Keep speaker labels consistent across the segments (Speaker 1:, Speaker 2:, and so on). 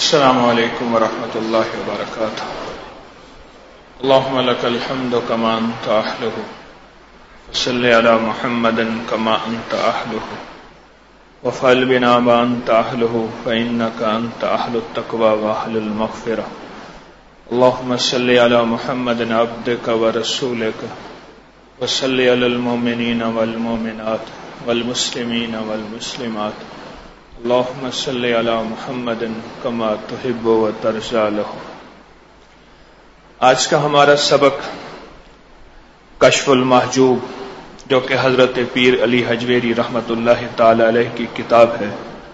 Speaker 1: السلام علیکم ورحمۃ اللہ وبرکاتہ۔ اللهم لك الحمد كما أنت أهله وصل على محمد كما أنت أهله وفعل بنا ما أنت أهله فإنك أنت أهل التقوى وأهل المغفرة۔ اللهم صل على محمد عبدك ورسولك وصل على المؤمنين والمؤمنات والمسلمين والمسلمات۔ اللهم صل على محمد كما تحب وترضى له۔ آج کا ہمارا سبق کشف المحجوب، جو کہ حضرت پیر علی حجویری رحمۃ اللہ تعالی علیہ کی کتاب ہے۔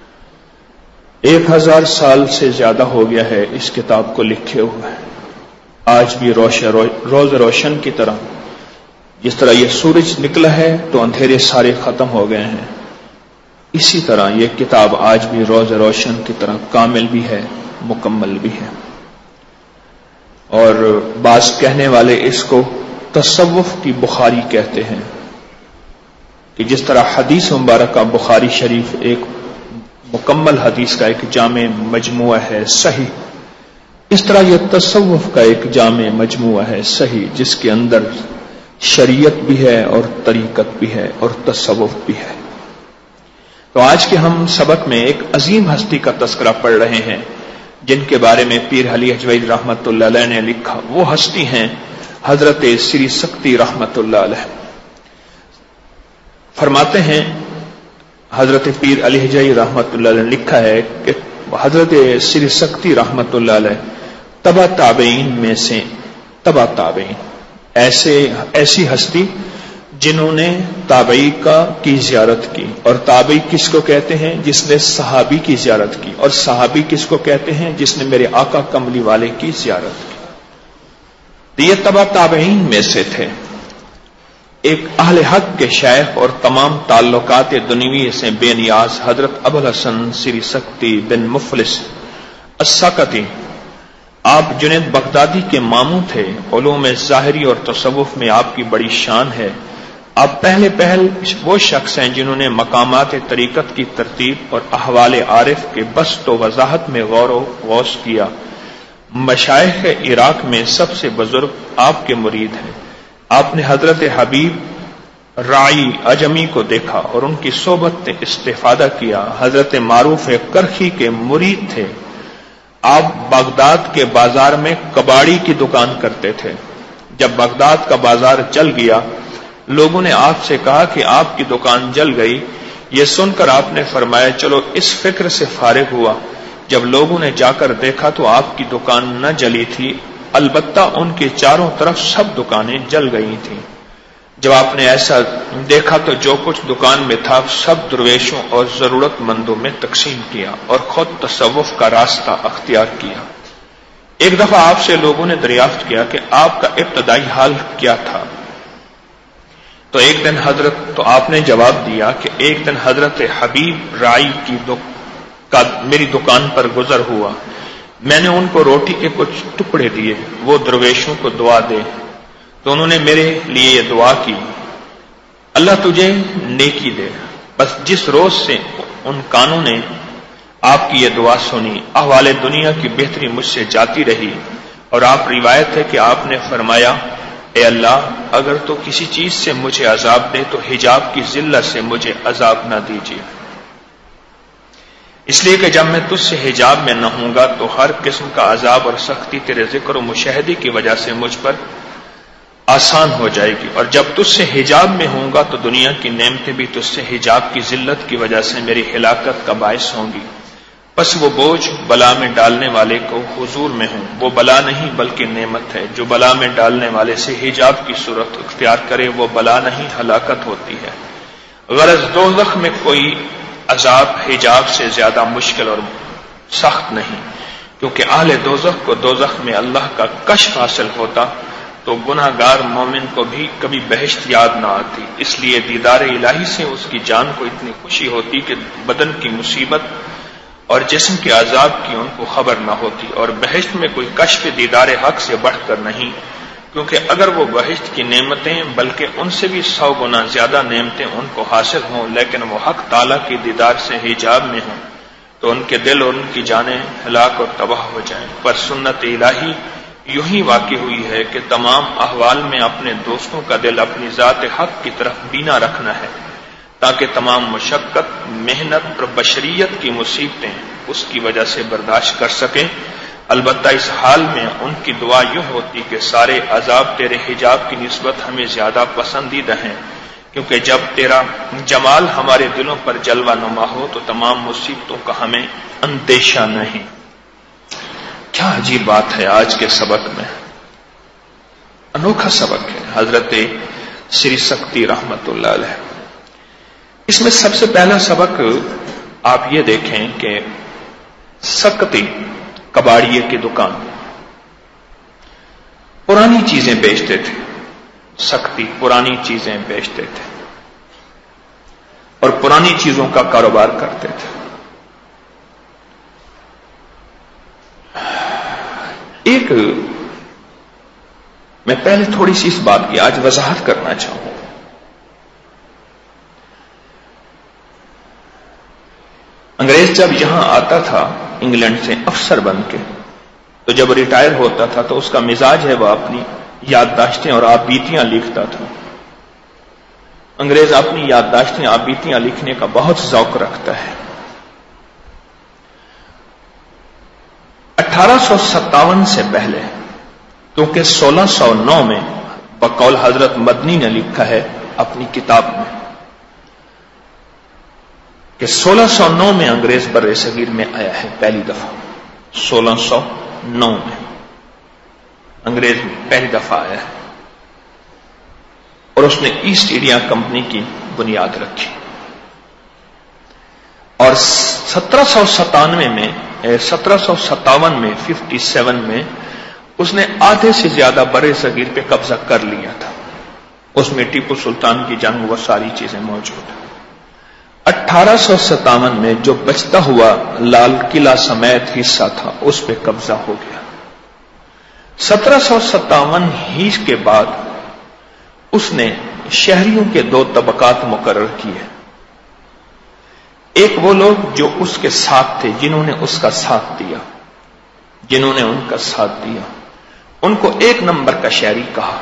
Speaker 1: 1000 سال سے زیادہ ہو گیا ہے اس کتاب کو لکھے ہوئے، آج بھی روز روشن کی طرح، جس طرح یہ سورج نکلا ہے تو اندھیرے سارے ختم ہو گئے ہیں، اسی طرح یہ کتاب آج بھی روز روشن کی طرح کامل بھی ہے، مکمل بھی ہے۔ اور بعض کہنے والے اس کو تصوف کی بخاری کہتے ہیں، کہ جس طرح حدیث مبارکہ بخاری شریف ایک مکمل حدیث کا ایک جامع مجموعہ ہے صحیح، اس طرح یہ تصوف کا ایک جامع مجموعہ ہے صحیح، جس کے اندر شریعت بھی ہے اور طریقت بھی ہے اور تصوف بھی ہے۔ تو آج کے ہم سبق میں ایک عظیم ہستی کا تذکرہ پڑھ رہے ہیں، جن کے بارے میں پیر علی حجویری رحمۃ اللہ علیہ نے لکھا۔ وہ ہستی ہیں حضرت سری سکتی رحمۃ اللہ علیہ۔ فرماتے ہیں حضرت پیر علی حجویری رحمۃ اللہ علیہ نے لکھا ہے کہ حضرت سری سکتی رحمۃ اللہ علیہ تبع تابعین میں سے تبع تابعین، ایسی ہستی جنہوں نے تابعی کی زیارت کی، اور تابعی کس کو کہتے ہیں؟ جس نے صحابی کی زیارت کی، اور صحابی کس کو کہتے ہیں؟ جس نے میرے آقا کملی والے کی زیارت کی۔ تو یہ تبع تابعین میں سے تھے، ایک اہل حق کے شیخ اور تمام تعلقات دنیوی سے بے نیاز حضرت ابوالحسن سری سکتی بن مفلس السکتی، آپ جنید بغدادی کے ماموں تھے۔ علوم ظاہری اور تصوف میں آپ کی بڑی شان ہے۔ آپ پہلے وہ شخص ہیں جنہوں نے مقامات طریقت کی ترتیب اور احوال عارف کے بسط و وضاحت میں غور و غوص کیا۔ مشائخ عراق میں سب سے بزرگ آپ کے مرید ہیں۔ آپ نے حضرت حبیب رائی اجمی کو دیکھا اور ان کی صحبت سے استفادہ کیا۔ حضرت معروف کرخی کے مرید تھے۔ آپ بغداد کے بازار میں کباڑی کی دکان کرتے تھے۔ جب بغداد کا بازار جل گیا، لوگوں نے آپ سے کہا کہ آپ کی دکان جل گئی۔ یہ سن کر آپ نے فرمایا چلو اس فکر سے فارغ ہوا۔ جب لوگوں نے جا کر دیکھا تو آپ کی دکان نہ جلی تھی، البتہ ان کے چاروں طرف سب دکانیں جل گئی تھیں۔ جب آپ نے ایسا دیکھا تو جو کچھ دکان میں تھا سب درویشوں اور ضرورت مندوں میں تقسیم کیا اور خود تصوف کا راستہ اختیار کیا۔ ایک دفعہ آپ سے لوگوں نے دریافت کیا کہ آپ کا ابتدائی حال کیا تھا، تو آپ نے جواب دیا کہ ایک دن حضرت حبیب رائی میری دکان پر گزر ہوا۔ میں نے ان کو روٹی کے کچھ ٹکڑے دیے، وہ درویشوں کو دعا دے، تو انہوں نے میرے لیے یہ دعا کی، اللہ تجھے نیکی دے۔ بس جس روز سے ان کانوں نے آپ کی یہ دعا سنی، احوال دنیا کی بہتری مجھ سے جاتی رہی، اور آپ روایت ہے کہ آپ نے فرمایا اے اللہ، اگر تو کسی چیز سے مجھے عذاب دے تو حجاب کی ذلت سے مجھے عذاب نہ دیجیے، اس لیے کہ جب میں تجھ سے حجاب میں نہ ہوں گا تو ہر قسم کا عذاب اور سختی تیرے ذکر و مشاہدے کی وجہ سے مجھ پر آسان ہو جائے گی، اور جب تجھ سے حجاب میں ہوں گا تو دنیا کی نعمتیں بھی تجھ سے حجاب کی ذلت کی وجہ سے میری ہلاکت کا باعث ہوں گی۔ بس وہ بوجھ بلا میں ڈالنے والے کو حضور میں ہوں، وہ بلا نہیں بلکہ نعمت ہے۔ جو بلا میں ڈالنے والے سے حجاب کی صورت اختیار کرے وہ بلا نہیں ہلاکت ہوتی ہے۔ غرض دوزخ میں کوئی عذاب حجاب سے زیادہ مشکل اور سخت نہیں، کیونکہ اہل دوزخ کو دوزخ میں اللہ کا کشف حاصل ہوتا تو گناہ گار مومن کو بھی کبھی بہشت یاد نہ آتی، اس لیے دیدار الہی سے اس کی جان کو اتنی خوشی ہوتی کہ بدن کی مصیبت اور جسم کے عذاب کی ان کو خبر نہ ہوتی، اور بہشت میں کوئی کشف دیدار حق سے بڑھ کر نہیں، کیونکہ اگر وہ بہشت کی نعمتیں بلکہ ان سے بھی 100 گنا زیادہ نعمتیں ان کو حاصل ہوں، لیکن وہ حق تعالیٰ کی دیدار سے حجاب میں ہوں تو ان کے دل اور ان کی جانیں ہلاک اور تباہ ہو جائیں، پر سنت الہی یوں ہی واقع ہوئی ہے کہ تمام احوال میں اپنے دوستوں کا دل اپنی ذات حق کی طرف بینا رکھنا ہے، تاکہ تمام مشقت، محنت اور بشریت کی مصیبتیں اس کی وجہ سے برداشت کر سکیں۔ البتہ اس حال میں ان کی دعا یوں ہوتی کہ سارے عذاب تیرے حجاب کی نسبت ہمیں زیادہ پسندیدہ ہیں، کیونکہ جب تیرا جمال ہمارے دلوں پر جلوہ نما ہو تو تمام مصیبتوں کا ہمیں اندیشہ نہیں۔ کیا عجیب بات ہے آج کے سبق میں، انوکھا سبق ہے حضرت سری سکتی رحمت اللہ علیہ۔ اس میں سب سے پہلا سبق آپ یہ دیکھیں کہ سکتی کباڑیے کی دکان، پرانی چیزیں بیچتے تھے، سکتی پرانی چیزیں بیچتے تھے اور پرانی چیزوں کا کاروبار کرتے تھے۔ ایک میں پہلے تھوڑی سی اس بات کی آج وضاحت کرنا چاہوں۔ انگریز جب یہاں آتا تھا انگلینڈ سے افسر بن کے، تو جب ریٹائر ہوتا تھا تو اس کا مزاج ہے وہ اپنی یادداشتیں اور آبیتیاں لکھتا تھا۔ انگریز اپنی یادداشتیں آبیتیاں لکھنے کا بہت ذوق رکھتا ہے۔ 1857 سے پہلے، کیونکہ 1609 میں بقول حضرت مدنی نے لکھا ہے اپنی کتاب میں کہ 1609 میں انگریز بر صغیر میں آیا ہے پہلی دفعہ، 1609 میں انگریز پہلی دفعہ آیا ہے اور اس نے ایسٹ انڈیا کمپنی کی بنیاد رکھی، اور 1797 میں 57 میں اس نے آدھے سے زیادہ برے صغیر پہ قبضہ کر لیا تھا۔ اس میں ٹیپو سلطان کی جنگ وہ ساری چیزیں موجود ہیں۔ 1857 میں جو بچتا ہوا لال قلعہ سمیت حصہ تھا اس پہ قبضہ ہو گیا۔ 1757 ہی کے بعد اس نے شہریوں کے 2 طبقات مقرر کیے، ایک وہ لوگ جو اس کے ساتھ تھے، جنہوں نے اس کا ساتھ دیا، جنہوں نے ان کا ساتھ دیا، ان کو 1 نمبر کا شہری کہا،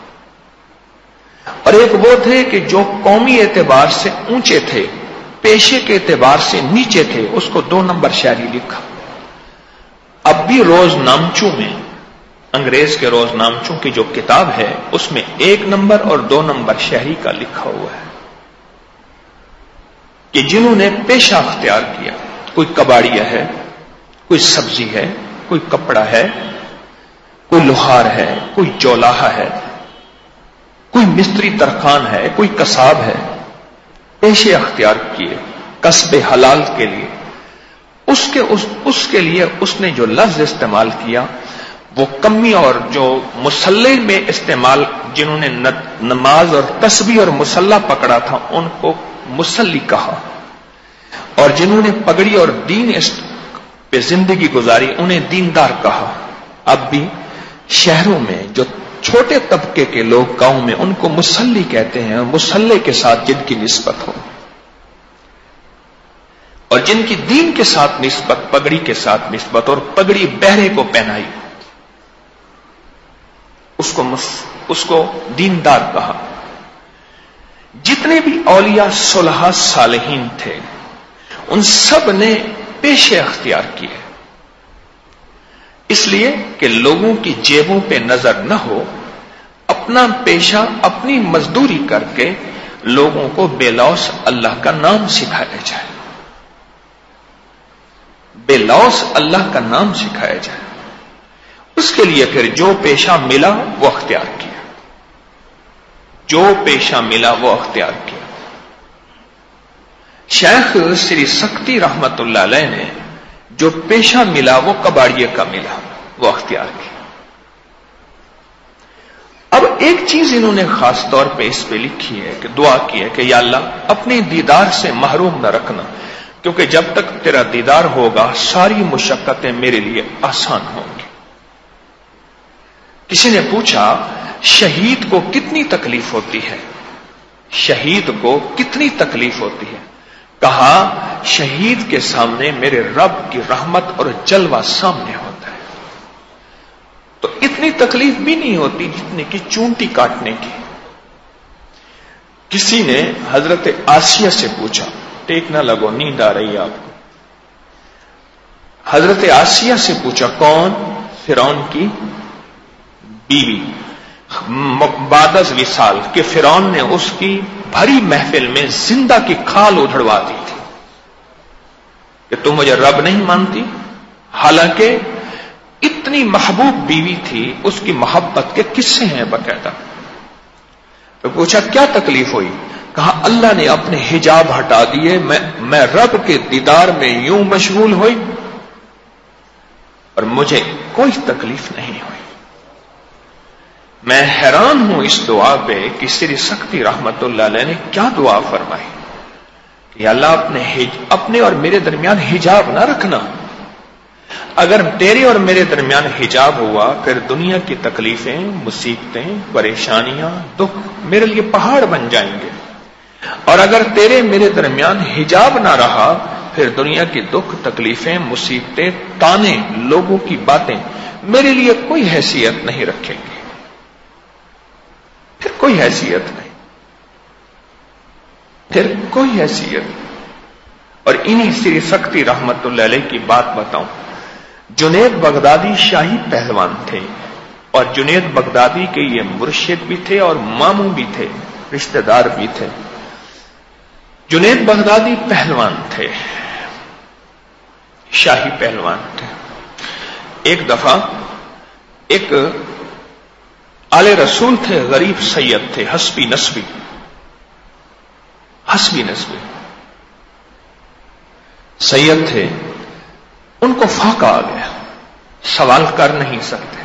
Speaker 1: اور ایک وہ تھے کہ جو قومی اعتبار سے اونچے تھے، پیشے کے اعتبار سے نیچے تھے، اس کو 2 نمبر شہری لکھا۔ اب بھی روز نامچو میں، انگریز کے روز نامچو کی جو کتاب ہے اس میں 1 نمبر اور 2 نمبر شہری کا لکھا ہوا ہے کہ جنہوں نے پیشہ اختیار کیا، کوئی کباڑیا ہے، کوئی سبزی ہے، کوئی کپڑا ہے، کوئی لوہار ہے، کوئی چولاہا ہے، کوئی مستری ترخان ہے، کوئی کساب ہے، پیشے اختیار کیے کسب حلال کے لیے۔ اس کے لیے اس نے جو لفظ استعمال کیا وہ کمی، اور جو مسلح میں استعمال، جنہوں نے نماز اور تسبیح اور مسلح پکڑا تھا ان کو مسلی کہا، اور جنہوں نے پگڑی اور دین پہ زندگی گزاری انہیں دیندار کہا۔ اب بھی شہروں میں جو چھوٹے طبقے کے لوگ گاؤں میں ان کو مسلی کہتے ہیں، اور مسلح کے ساتھ جن کی نسبت ہو، اور جن کی دین کے ساتھ نسبت، پگڑی کے ساتھ نسبت، اور پگڑی بہرے کو پہنائی، اس کو دیندار کہا۔ جتنے بھی اولیاء صلحاء صالحین تھے ان سب نے پیشے اختیار کیے، اس لیے کہ لوگوں کی جیبوں پہ نظر نہ ہو، اپنا پیشہ، اپنی مزدوری کر کے لوگوں کو بے لوث اللہ کا نام سکھایا جائے، بے لوث اللہ کا نام سکھایا جائے۔ اس کے لیے پھر جو پیشہ ملا وہ اختیار کیا، جو پیشہ ملا وہ اختیار کیا۔ شیخ سری سکتی رحمت اللہ علیہ نے جو پیشہ ملا وہ کباڑیے کا ملا، وہ اختیار کیا۔ اب ایک چیز انہوں نے خاص طور پہ اس پہ لکھی ہے کہ دعا کی ہے کہ یا اللہ اپنے دیدار سے محروم نہ رکھنا، کیونکہ جب تک تیرا دیدار ہوگا ساری مشقتیں میرے لیے آسان ہوں گی۔ کسی نے پوچھا شہید کو کتنی تکلیف ہوتی ہے، شہید کو کتنی تکلیف ہوتی ہے؟ کہا شہید کے سامنے میرے رب کی رحمت اور جلوہ سامنے ہوتا ہے تو اتنی تکلیف بھی نہیں ہوتی جتنے کی چونٹی کاٹنے کی. کسی نے حضرت آسیہ سے پوچھا، ٹیک نہ لگو، نیند آ رہی ہے آپ کو. حضرت آسیہ سے پوچھا، کون؟ فرعون کی بیوی. بعد از وصال کہ فرعون نے اس کی بھری محفل میں زندہ کی کھال ادھڑوا دی تھی کہ تم مجھے رب نہیں مانتی، حالانکہ اتنی محبوب بیوی تھی، اس کی محبت کے قصے ہیں باقاعدہ. تو پوچھا کیا تکلیف ہوئی؟ کہا اللہ نے اپنے حجاب ہٹا دیے، میں رب کے دیدار میں یوں مشغول ہوئی اور مجھے کوئی تکلیف نہیں ہوئی. میں حیران ہوں اس دعا پہ کہ سری سکتی رحمت اللہ علیہ نے کیا دعا فرمائی کہ اللہ اپنے اور میرے درمیان حجاب نہ رکھنا. اگر تیرے اور میرے درمیان حجاب ہوا پھر دنیا کی تکلیفیں، مصیبتیں، پریشانیاں، دکھ میرے لیے پہاڑ بن جائیں گے، اور اگر تیرے میرے درمیان حجاب نہ رہا پھر دنیا کی دکھ، تکلیفیں، مصیبتیں، تانے، لوگوں کی باتیں میرے لیے کوئی حیثیت نہیں رکھیں گے، پھر کوئی حیثیت نہیں، پھر کوئی حیثیت. اور انہی سری سکتی رحمت اللہ علیہ کی بات بتاؤں. جنید بغدادی شاہی پہلوان تھے، اور جنید بغدادی کے یہ مرشد بھی تھے اور ماموں بھی تھے، رشتہ دار بھی تھے. جنید بغدادی پہلوان تھے، شاہی پہلوان تھے. ایک دفعہ ایک آل رسول تھے، غریب سید تھے، حسبی نسبی سید تھے. ان کو فاقہ آ گیا، سوال کر نہیں سکتے.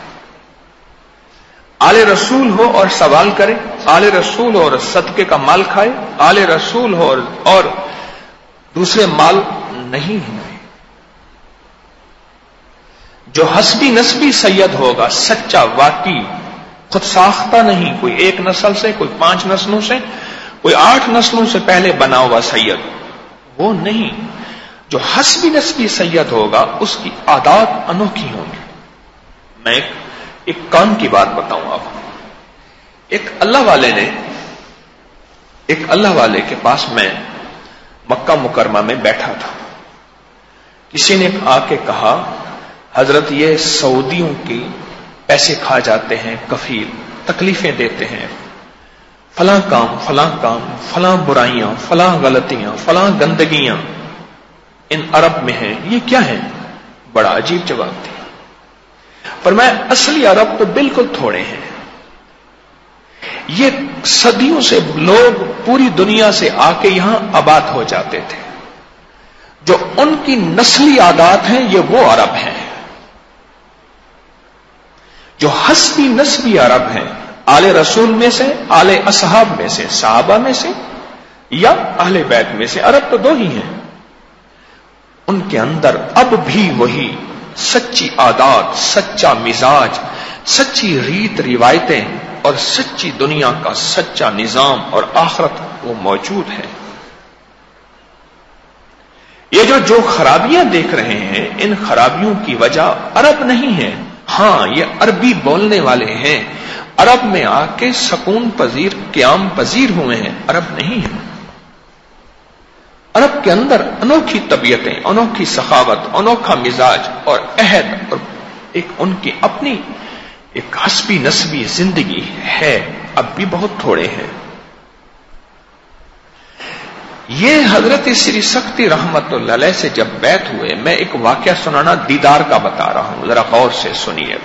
Speaker 1: آل رسول ہو اور سوال کرے، آل رسول ہو اور صدقے کا مال کھائے، آل رسول ہو اور دوسرے مال نہیں ہوئے. جو حسبی نسبی سید ہوگا، سچا، واقعی، خود ساختہ نہیں، کوئی ایک نسل سے، کوئی 5 نسلوں سے، کوئی 8 نسلوں سے پہلے بنا ہوا سید، وہ نہیں. جو حسبی نسبی سید ہوگا اس کی عادات انوکھی ہوں گی. میں ایک کام کی بات بتاؤں آپ کو. ایک اللہ والے کے پاس میں مکہ مکرمہ میں بیٹھا تھا. کسی نے آ کے کہا حضرت یہ سعودیوں کی پیسے کھا جاتے ہیں، کفیل تکلیفیں دیتے ہیں، فلاں کام، فلاں برائیاں، فلاں غلطیاں، فلاں گندگیاں ان عرب میں ہیں، یہ کیا ہیں؟ بڑا عجیب جواب دیا. فرمایا اصلی عرب تو بالکل تھوڑے ہیں، یہ صدیوں سے لوگ پوری دنیا سے آ کے یہاں آباد ہو جاتے تھے. جو ان کی نسلی عادات ہیں یہ وہ عرب ہیں. جو حسبی نسبی عرب ہیں، آل رسول میں سے، آل اصحاب میں سے، صحابہ میں سے یا اہل بیت میں سے، عرب تو 2 ہی ہیں. ان کے اندر اب بھی وہی سچی عادات، سچا مزاج، سچی ریت روایتیں اور سچی دنیا کا سچا نظام اور آخرت وہ موجود ہے. یہ جو خرابیاں دیکھ رہے ہیں، ان خرابیوں کی وجہ عرب نہیں ہے. ہاں یہ عربی بولنے والے ہیں، عرب میں آ کے سکون پذیر، قیام پذیر ہوئے ہیں، عرب نہیں ہے. عرب کے اندر انوکھی طبیعتیں، انوکھی سخاوت، انوکھا مزاج اور عہد اور ایک ان کی اپنی ایک حسبی نسبی زندگی ہے. اب بھی بہت تھوڑے ہیں. یہ حضرت سری سکتی رحمت اللہ علیہ سے جب بیعت ہوئے، میں ایک واقعہ سنانا دیدار کا بتا رہا ہوں، ذرا غور سے سنیے.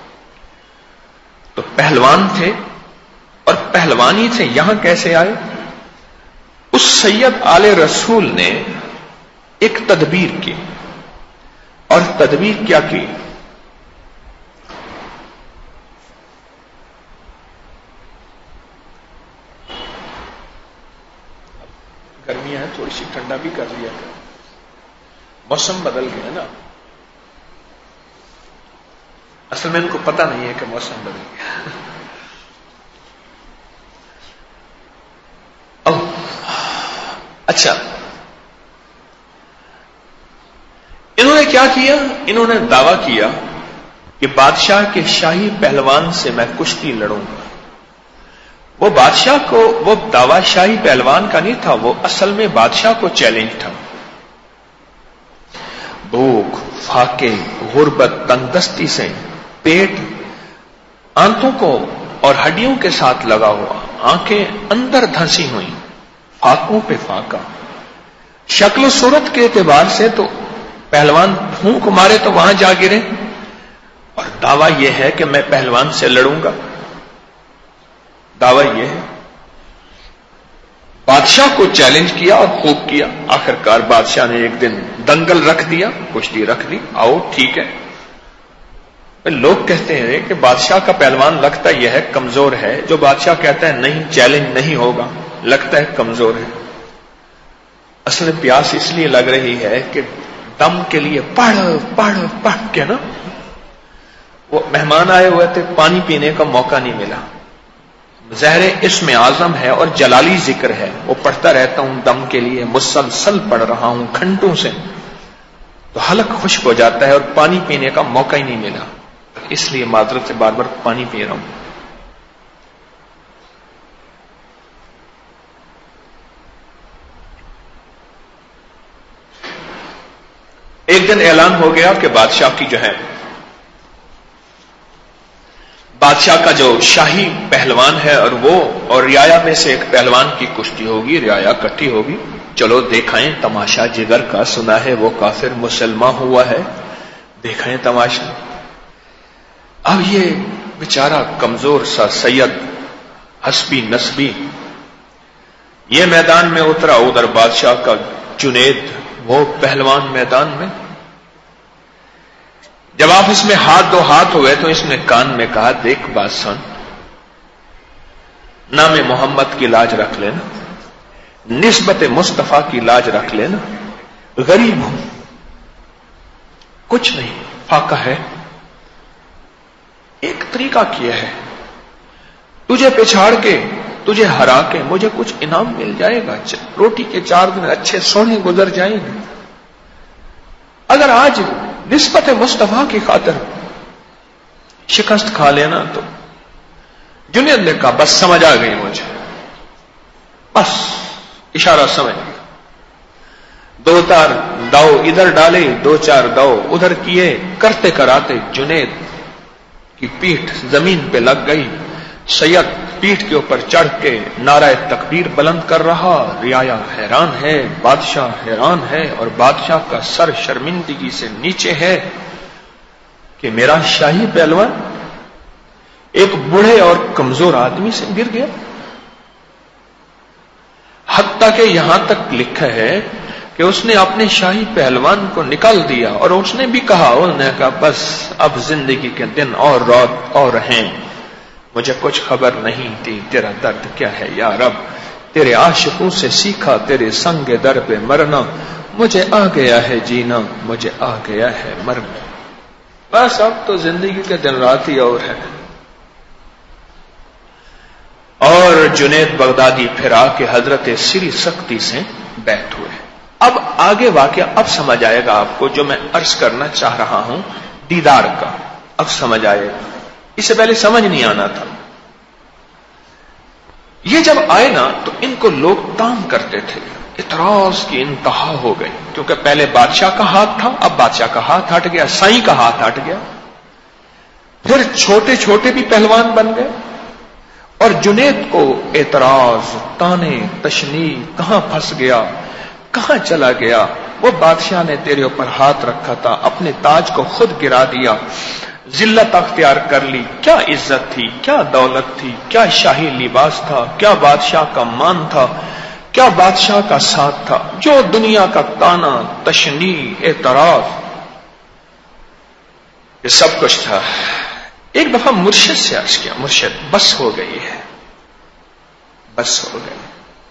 Speaker 1: تو پہلوان تھے اور پہلوانی سے یہاں کیسے آئے؟ اس سید آل رسول نے ایک تدبیر کی، اور تدبیر کیا کی؟ گرمیاں ہیں، تھوڑی سی ٹھنڈا بھی کر لیا، موسم بدل گیا نا. اصل میں ان کو پتہ نہیں ہے کہ موسم بدل گیا. اچھا، کیا کیا؟ انہوں نے دعویٰ کیا کہ بادشاہ کے شاہی پہلوان سے میں کشتی لڑوں گا۔ وہ بادشاہ کو وہ دعویٰ شاہی پہلوان کا نہیں تھا، وہ اصل میں بادشاہ کو چیلنج تھا۔ بھوک، فاقے، غربت، تنگ دستی سے پیٹ آنتوں کو اور ہڈیوں کے ساتھ لگا ہوا، آنکھیں اندر دھنسی ہوئی، فاقوں پہ فاقہ۔ شکل و صورت کے اعتبار سے تو پہلوان پھونک مارے تو وہاں جا گرے، اور دعویٰ یہ ہے کہ میں پہلوان سے لڑوں گا۔ دعویٰ یہ ہے، بادشاہ کو چیلنج کیا اور خوب کیا۔ آخرکار بادشاہ نے ایک دن دنگل رکھ دیا، کشتی رکھ دی، آؤ ٹھیک ہے۔ لوگ کہتے ہیں کہ بادشاہ کا پہلوان لگتا یہ ہے کمزور ہے، جو بادشاہ کہتا ہے نہیں چیلنج نہیں ہوگا لگتا ہے کمزور ہے۔ اصل پیاس اس لیے لگ رہی ہے کہ دم کے لیے پڑھ کے نا، وہ مہمان آئے ہوئے تھے، پانی پینے کا موقع نہیں ملا۔ زہر اسم اعظم ہے اور جلالی ذکر ہے، وہ پڑھتا رہتا ہوں دم کے لیے، مسلسل پڑھ رہا ہوں گھنٹوں سے، تو حلق خشک ہو جاتا ہے اور پانی پینے کا موقع ہی نہیں ملا، اس لیے معذرت سے بار بار پانی پی رہا ہوں۔ ایک دن اعلان ہو گیا کہ بادشاہ کی جو ہے، بادشاہ کا جو شاہی پہلوان ہے اور وہ اور رعایا میں سے ایک پہلوان کی کشتی ہوگی، رعایا اکٹھی ہوگی، چلو دیکھائیں تماشا جگر کا، سنا ہے وہ کافر مسلمان ہوا ہے، دیکھائیں تماشا۔ اب یہ بیچارہ کمزور سا سید حسبی نسبی یہ میدان میں اترا، ادھر بادشاہ کا جنید وہ پہلوان میدان میں۔ جب آپس میں ہاتھ دو ہاتھ ہوئے تو اس نے کان میں کہا، دیکھ بات سن، نام محمد کی لاج رکھ لینا، نسبت مصطفیٰ کی لاج رکھ لینا، غریب ہوں، کچھ نہیں، فاقہ ہے، ایک طریقہ کیا ہے، تجھے پچھاڑ کے تجھے ہرا کے مجھے کچھ انعام مل جائے گا، روٹی کے 4 دن اچھے سونے گزر جائیں گے۔ اگر آج نسبت مصطفیٰ کی خاطر شکست کھا لینا تو جنید نے کہا بس سمجھ آ گئی مجھے، بس اشارہ سمجھ گیا۔ 2 تار داؤ ادھر ڈالے، 2-4 داؤ ادھر کیے، کرتے کراتے جنید کی پیٹھ زمین پہ لگ گئی۔ سید پیٹھ کے اوپر چڑھ کے نعرہ تکبیر بلند کر رہا، رعایا حیران ہے، بادشاہ حیران ہے، اور بادشاہ کا سر شرمندگی سے نیچے ہے کہ میرا شاہی پہلوان ایک بوڑھے اور کمزور آدمی سے گر گیا۔ حتیٰ کہ یہاں تک لکھا ہے کہ اس نے اپنے شاہی پہلوان کو نکال دیا، اور اس نے بھی کہا، انہوں نے کہا بس اب زندگی کے دن اور رات اور ہیں، مجھے کچھ خبر نہیں تھی، تیرا درد کیا ہے یا رب، تیرے عاشقوں سے سیکھا تیرے سنگ در پہ مرنا، مجھے آ گیا ہے جینا، مجھے آ گیا ہے مرنا، بس اب تو زندگی کے دن رات ہی اور ہے۔ اور جنید بغدادی پھر آ کے حضرت سری سختی سے بیعت ہوئے۔ اب آگے واقعہ اب سمجھ آئے گا آپ کو، جو میں عرض کرنا چاہ رہا ہوں دیدار کا، اب سمجھ آئے گا، اس سے پہلے سمجھ نہیں آنا تھا۔ یہ جب آئے نا تو ان کو لوگ تانگ کرتے تھے، اعتراض کی انتہا ہو گئی، کیونکہ پہلے بادشاہ کا ہاتھ تھا، اب بادشاہ کا ہاتھ ہٹ گیا، سائیں کا ہاتھ ہٹ گیا، پھر چھوٹے چھوٹے بھی پہلوان بن گئے، اور جنید کو اعتراض، تانے، تشنیع، کہاں پھنس گیا، کہاں چلا گیا، وہ بادشاہ نے تیرے اوپر ہاتھ رکھا تھا، اپنے تاج کو خود گرا دیا، ذلت اختیار کر لی، کیا عزت تھی، کیا دولت تھی، کیا شاہی لباس تھا، کیا بادشاہ کا مان تھا، کیا بادشاہ کا ساتھ تھا، جو دنیا کا تانا، تشنیع، اعتراض، یہ سب کچھ تھا۔ ایک دفعہ مرشد سے عرض کیا، مرشد بس ہو گئی ہے، بس ہو گئی۔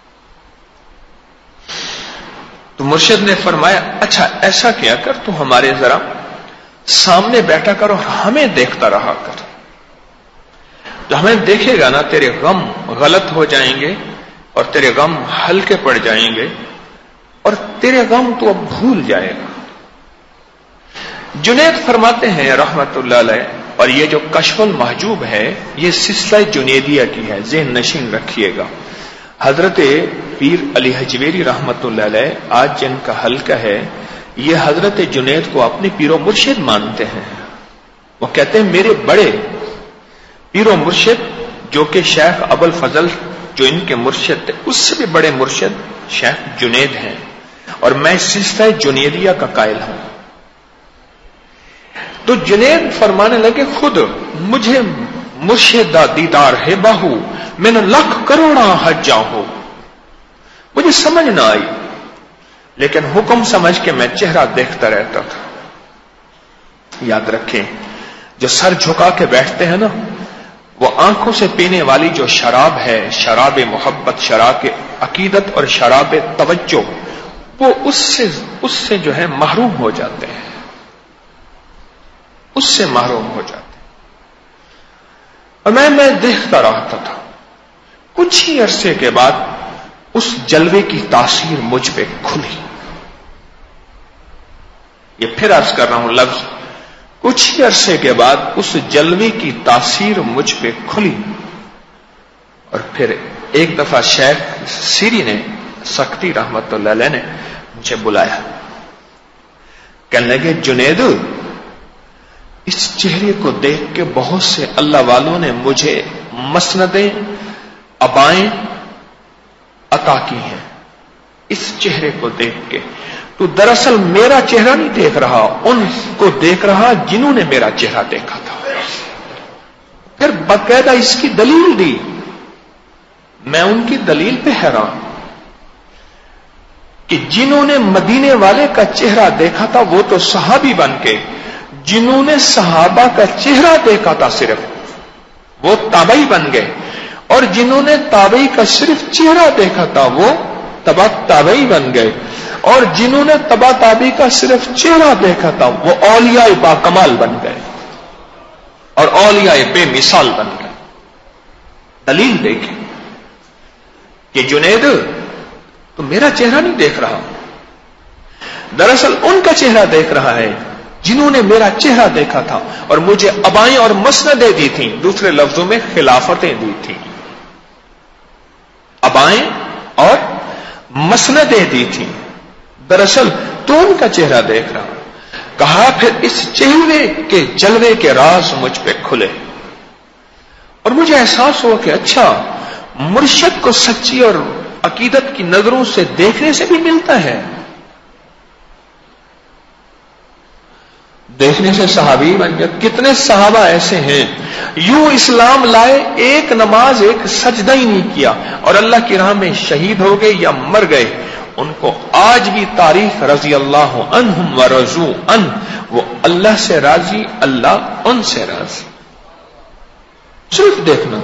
Speaker 1: تو مرشد نے فرمایا، اچھا ایسا کیا کر، تو ہمارے ذرا سامنے بیٹھا کر اور ہمیں دیکھتا رہا کر، جو ہمیں دیکھے گا نا تیرے غم غلط ہو جائیں گے اور تیرے غم ہلکے پڑ جائیں گے اور تیرے غم تو اب بھول جائے گا۔ جنید فرماتے ہیں رحمت اللہ علیہ، اور یہ جو کشف المحجوب ہے یہ سلسلہ جنیدیہ کی ہے، ذہن نشین رکھیے گا۔ حضرت پیر علی حجویری رحمت اللہ علیہ آج جن کا حلقہ ہے یہ حضرت جنید کو اپنے پیر و مرشد مانتے ہیں۔ وہ کہتے ہیں میرے بڑے پیر و مرشد جو کہ شیخ ابو الفضل جو ان کے مرشد تھے، اس سے بھی بڑے مرشد شیخ جنید ہیں، اور میں سلسلہ جنیدیہ کا قائل ہوں۔ تو جنید فرمانے لگے خود مجھے مرشد دیدار ہے باہو میں نے لاکھ کروڑا حجا ہو، مجھے سمجھ نہ آئی لیکن حکم سمجھ کے میں چہرہ دیکھتا رہتا تھا۔ یاد رکھیں جو سر جھکا کے بیٹھتے ہیں نا وہ آنکھوں سے پینے والی جو شراب ہے، شراب محبت، شراب عقیدت اور شراب توجہ، وہ اس سے جو ہے محروم ہو جاتے ہیں، اس سے محروم ہو جاتے ہیں۔ اور میں دیکھتا رہتا تھا، کچھ ہی عرصے کے بعد اس جلوے کی تاثیر مجھ پہ کھلی۔ یہ پھر عرض کر رہا ہوں لفظ، کچھ ہی عرصے کے بعد اس جلوے کی تاثیر مجھ پہ کھلی، اور پھر ایک دفعہ شیخ سیری نے سکتی رحمت اللہ علیہ نے مجھے بلایا، کہنے لگے جنید اس چہرے کو دیکھ کے بہت سے اللہ والوں نے مجھے مسندیں ابائیں عطا کی ہیں، اس چہرے کو دیکھ کے تو دراصل میرا چہرہ نہیں دیکھ رہا، ان کو دیکھ رہا جنہوں نے میرا چہرہ دیکھا تھا۔ پھر باقاعدہ اس کی دلیل دی، میں ان کی دلیل پہ حیران کہ جنہوں نے مدینے والے کا چہرہ دیکھا تھا وہ تو صحابی بن کے، جنہوں نے صحابہ کا چہرہ دیکھا تھا صرف وہ تابعی بن گئے، اور جنہوں نے تابعی کا صرف چہرہ دیکھا تھا وہ تبع تابعی بن گئے، اور جنہوں نے تبع تابعی کا صرف چہرہ دیکھا تھا وہ اولیاء با کمال بن گئے اور اولیاء بے مثال بن گئے۔ دلیل دیکھیں کہ جنید تو میرا چہرہ نہیں دیکھ رہا، دراصل ان کا چہرہ دیکھ رہا ہے جنہوں نے میرا چہرہ دیکھا تھا اور مجھے ابائیں اور مسندیں دی تھیں، دوسرے لفظوں میں خلافتیں دی تھیں، ابائیں اور مسندیں دی تھیں، دراصل تو ان کا چہرہ دیکھ رہا۔ کہا پھر اس چہرے کے جلوے کے راز مجھ پہ کھلے اور مجھے احساس ہوا کہ اچھا مرشد کو سچی اور عقیدت کی نظروں سے دیکھنے سے بھی ملتا ہے۔ دیکھنے سے صحابی بن گیا۔ کتنے صحابہ ایسے ہیں یوں اسلام لائے، ایک نماز ایک سجدہ ہی نہیں کیا اور اللہ کی راہ میں شہید ہو گئے یا مر گئے، ان کو آج بھی تاریخ رضی اللہ عنہم ورضوا عنہ، وہ اللہ سے راضی، اللہ ان سے راضی۔ صرف دیکھنا،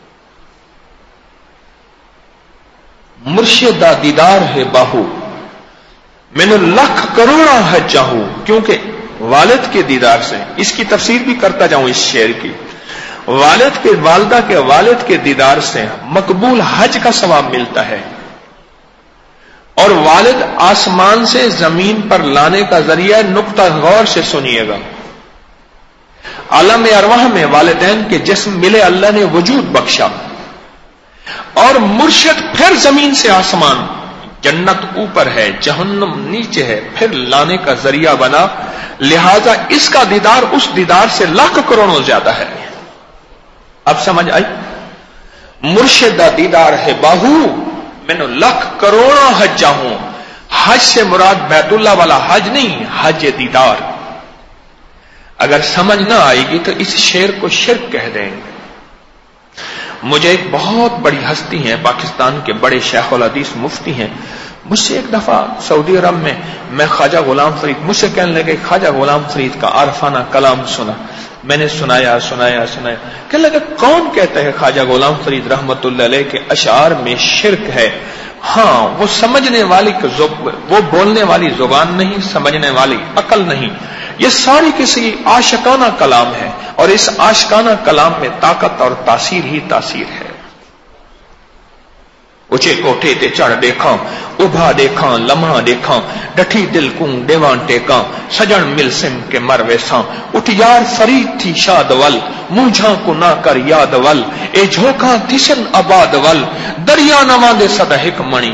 Speaker 1: مرشد دیدار ہے باہو میں نے لاکھ کروڑا حجا ہوں، کیونکہ والد کے دیدار سے، اس کی تفسیر بھی کرتا جاؤں اس شعر کی، والد کے والدہ کے والد کے دیدار سے مقبول حج کا ثواب ملتا ہے، اور والد آسمان سے زمین پر لانے کا ذریعہ، نقطہ غور سے سنیے گا، عالم ارواح میں والدین کے جسم ملے، اللہ نے وجود بخشا، اور مرشد پھر زمین سے آسمان، جنت اوپر ہے جہنم نیچے ہے، پھر لانے کا ذریعہ بنا، لہذا اس کا دیدار اس دیدار سے لاکھ کروڑوں زیادہ ہے۔ اب سمجھ آئی؟ مرشد دیدار ہے باہو میں نے لاکھ کروڑا حجا ہوں، حج سے مراد بیت اللہ والا حج نہیں، حج دیدار۔ اگر سمجھ نہ آئے گی تو اس شعر کو شرک کہہ دیں گے۔ مجھے ایک بہت بڑی ہستی ہیں، پاکستان کے بڑے شیخ الحدیث مفتی ہیں، مجھ سے ایک دفعہ سعودی عرب میں خواجہ غلام فرید، مجھ سے کہنے لگے خواجہ غلام فرید کا عارفانہ کلام سنا، میں نے سنایا کہنے لگے کون کہتا ہے خواجہ غلام فرید رحمت اللہ علیہ کے اشعار میں شرک ہے؟ ہاں وہ سمجھنے والی وہ بولنے والی زبان نہیں، سمجھنے والی عقل نہیں، یہ ساری کسی عاشقانہ کلام ہے، اور اس عاشقانہ کلام میں طاقت اور تاثیر ہی تاثیر ہے۔ اچے کوٹھے تے چڑھ دیکھاں ابھا دیکھاں لمحہ دیکھاں ڈٹھی دل کو دیوان ٹیکاں سجن مل سم کے مر ویساں اٹھ یار فرید تھی شاد ول مونجھاں کو نہ کر یاد ول اے جھوکاں تھسن آباد ول دریا نواں دے صد ہک منی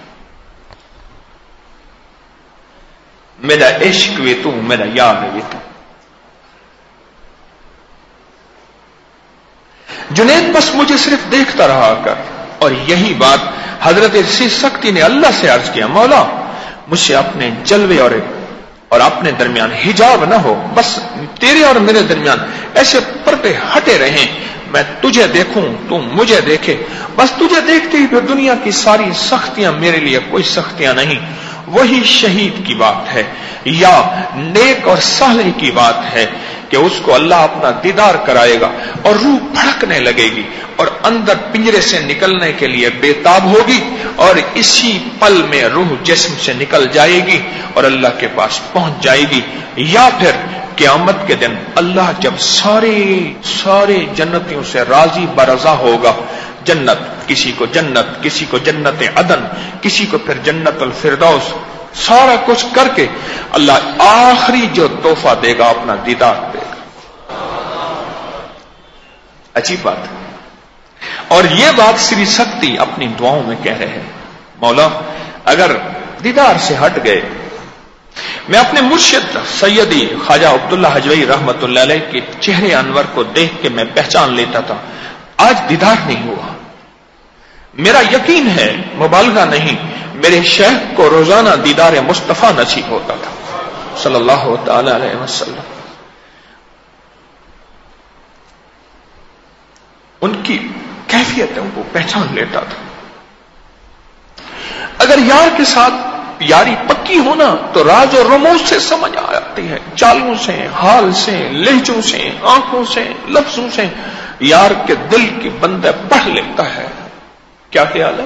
Speaker 1: میرا عشق وی تو میرا یار وی تو. جنید بس مجھے صرف دیکھتا رہا کر. اور یہی بات حضرت سکتی نے اللہ سے عرض کیا مولا مجھ سے اپنے جلوے اور اپنے درمیان حجاب نہ ہو, بس تیرے اور میرے درمیان ایسے پردے ہٹے رہیں, میں تجھے دیکھوں تو مجھے دیکھے, بس تجھے دیکھتے ہی پھر دنیا کی ساری سختیاں میرے لیے کوئی سختیاں نہیں. وہی شہید کی بات ہے یا نیک اور صالح کی بات ہے کہ اس کو اللہ اپنا دیدار کرائے گا اور روح بھڑکنے لگے گی اور اندر پنجرے سے نکلنے کے لیے بےتاب ہوگی اور اسی پل میں روح جسم سے نکل جائے گی اور اللہ کے پاس پہنچ جائے گی. یا پھر قیامت کے دن اللہ جب سارے جنتیوں سے راضی برضا ہوگا, جنت کسی کو جنت عدن, کسی کو پھر جنت الفردوس, سارا کچھ کر کے اللہ آخری جو تحفہ دے گا اپنا دیدار دے گا. عجیب بات ہے. اور یہ بات سری سکتی اپنی دعاؤں میں کہہ رہے ہیں مولا اگر دیدار سے ہٹ گئے, میں اپنے مرشد سیدی خواجہ عبداللہ حجوی رحمت اللہ علیہ کے چہرے انور کو دیکھ کے میں پہچان لیتا تھا, آج دیدار نہیں ہوا. میرا یقین ہے مبالغہ نہیں, میرے شیخ کو روزانہ دیدار مصطفیٰ نصیب ہوتا تھا صلی اللہ تعالی علیہ وسلم. ان کی کیفیتوں کو پہچان لیتا تھا. اگر یار کے ساتھ یاری پکی ہونا تو راز اور رموز سے سمجھ آتی ہے, چالوں سے, حال سے, لہجوں سے, آنکھوں سے, لفظوں سے یار کے دل کی بندہ پڑھ لیتا ہے. کیا خیال ہے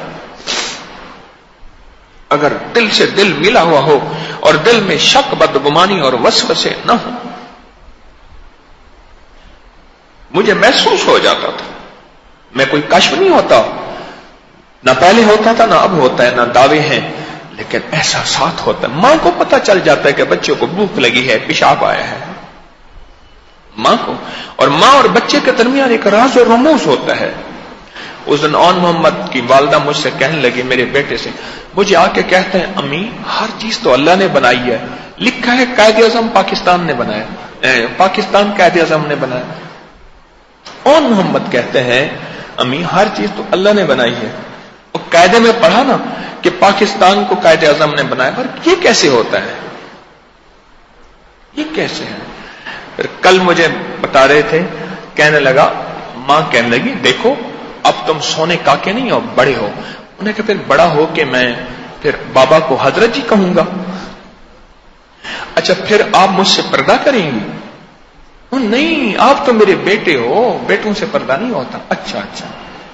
Speaker 1: اگر دل سے دل ملا ہوا ہو اور دل میں شک بدگمانی اور وسوسے نہ ہو. مجھے محسوس ہو جاتا تھا, میں کوئی کشف نہیں ہوتا, نہ پہلے ہوتا تھا نہ اب ہوتا ہے, نہ دعوے ہیں, لیکن احساسات ہوتا ہے. ماں کو پتہ چل جاتا ہے کہ بچوں کو بھوک لگی ہے, پیشاب آیا ہے, ماں کو, اور ماں اور بچے کے درمیان ایک راز و رموز ہوتا ہے. اس دن اون محمد کی والدہ مجھ سے کہنے لگی, میرے بیٹے سے, مجھے آ کے کہتے ہیں امی ہر چیز تو اللہ نے بنائی ہے, لکھا ہے قائد اعظم پاکستان نے بنایا, پاکستان قائد اعظم نے بنایا. اون محمد کہتے ہیں امی ہر چیز تو اللہ نے بنائی ہے, اور قاعدے میں پڑھا نا کہ پاکستان کو قائد اعظم نے بنایا, پر یہ کیسے ہوتا ہے, یہ کیسے ہے. پھر کل مجھے بتا رہے تھے, کہنے لگا, ماں کہنے لگی دیکھو اب تم سونے کا کے نہیں ہو, بڑے ہو. انہیں کہ پھر بڑا ہو کہ میں پھر بابا کو حضرت جی کہوں گا. اچھا پھر آپ مجھ سے پردہ کریں گی؟ نہیں, آپ تو میرے بیٹے ہو, بیٹوں سے پردہ نہیں ہوتا. اچھا اچھا,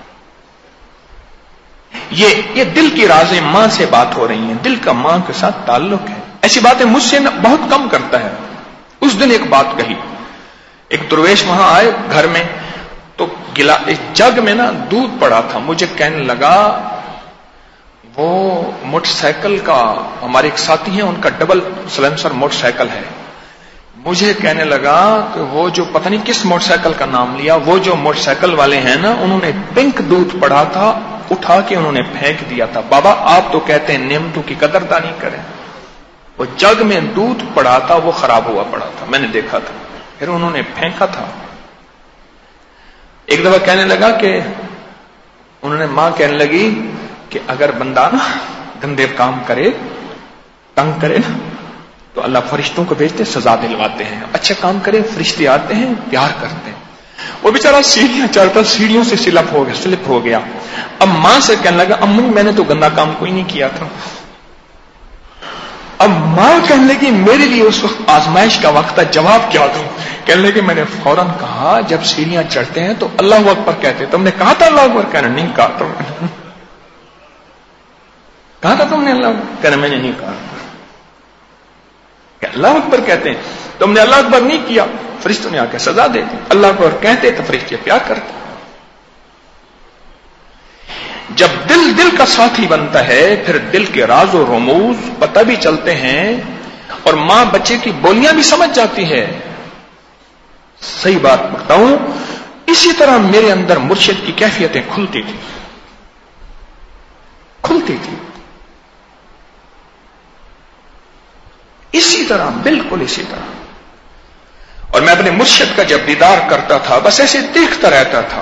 Speaker 1: یہ دل کی رازیں ماں سے بات ہو رہی ہیں, دل کا ماں کے ساتھ تعلق ہے. ایسی باتیں مجھ سے بہت کم کرتا ہے. اس دن ایک بات کہی, ایک درویش وہاں آئے گھر میں, تو جگ میں نا دودھ پڑا تھا. مجھے کہنے لگا وہ موٹر سائیکل کا, ہمارے ایک ساتھی ہیں ان کا ڈبل سلنسر موٹر سائیکل ہے, مجھے کہنے لگا کہ وہ جو پتہ نہیں کس موٹر سائیکل کا نام لیا, وہ جو موٹر سائیکل والے ہیں نا انہوں نے پنک دودھ پڑا تھا, اٹھا کے انہوں نے پھینک دیا تھا. بابا آپ تو کہتے ہیں نعمتوں کی قدردانی کریں, وہ جگ میں دودھ پڑا تھا وہ خراب ہوا پڑا تھا, میں نے دیکھا تھا, پھر انہوں نے پھینکا تھا. ایک دفعہ کہنے لگا کہ انہوں نے, ماں کہنے لگی کہ اگر بندہ نا گندے کام کرے, تنگ کرے نا, تو اللہ فرشتوں کو بھیجتے سزا دلواتے ہیں, اچھا کام کرے فرشتے آتے ہیں پیار کرتے ہیں. وہ بیچارہ سیڑھیاں چڑھتا سیڑھیوں سے سلپ ہو گیا. اب ماں سے کہنے لگا امی میں نے تو گندا کام کوئی نہیں کیا تھا. اب ماں کہنے لگی میرے لیے اس وقت آزمائش کا وقت تھا, جواب کیا دوں. کہنے لگی میں نے فوراً کہا جب سیڑھیاں چڑھتے ہیں تو اللہ اکبر کہتے, تم نے کہا تھا اللہ اکبر, کہنا نہیں کہا تم نے, کہا تھا تم نے اللہ اکبر, کہنا میں نے نہیں کہا. کہ اللہ اکبر کہتے ہیں, تم نے اللہ اکبر نہیں کیا, فرشتوں نے آ کے سزا دیتے. اللہ اکبر کہتے تو فرشتے پیار کرتے. جب دل دل کا ساتھی بنتا ہے پھر دل کے راز و رموز پتہ بھی چلتے ہیں اور ماں بچے کی بولیاں بھی سمجھ جاتی ہے. صحیح بات بتاؤں، اسی طرح میرے اندر مرشد کی کیفیتیں کھلتی تھی. اسی طرح، بالکل اسی طرح. اور میں اپنے مرشد کا جب دیدار کرتا تھا بس ایسے دیکھتا رہتا تھا.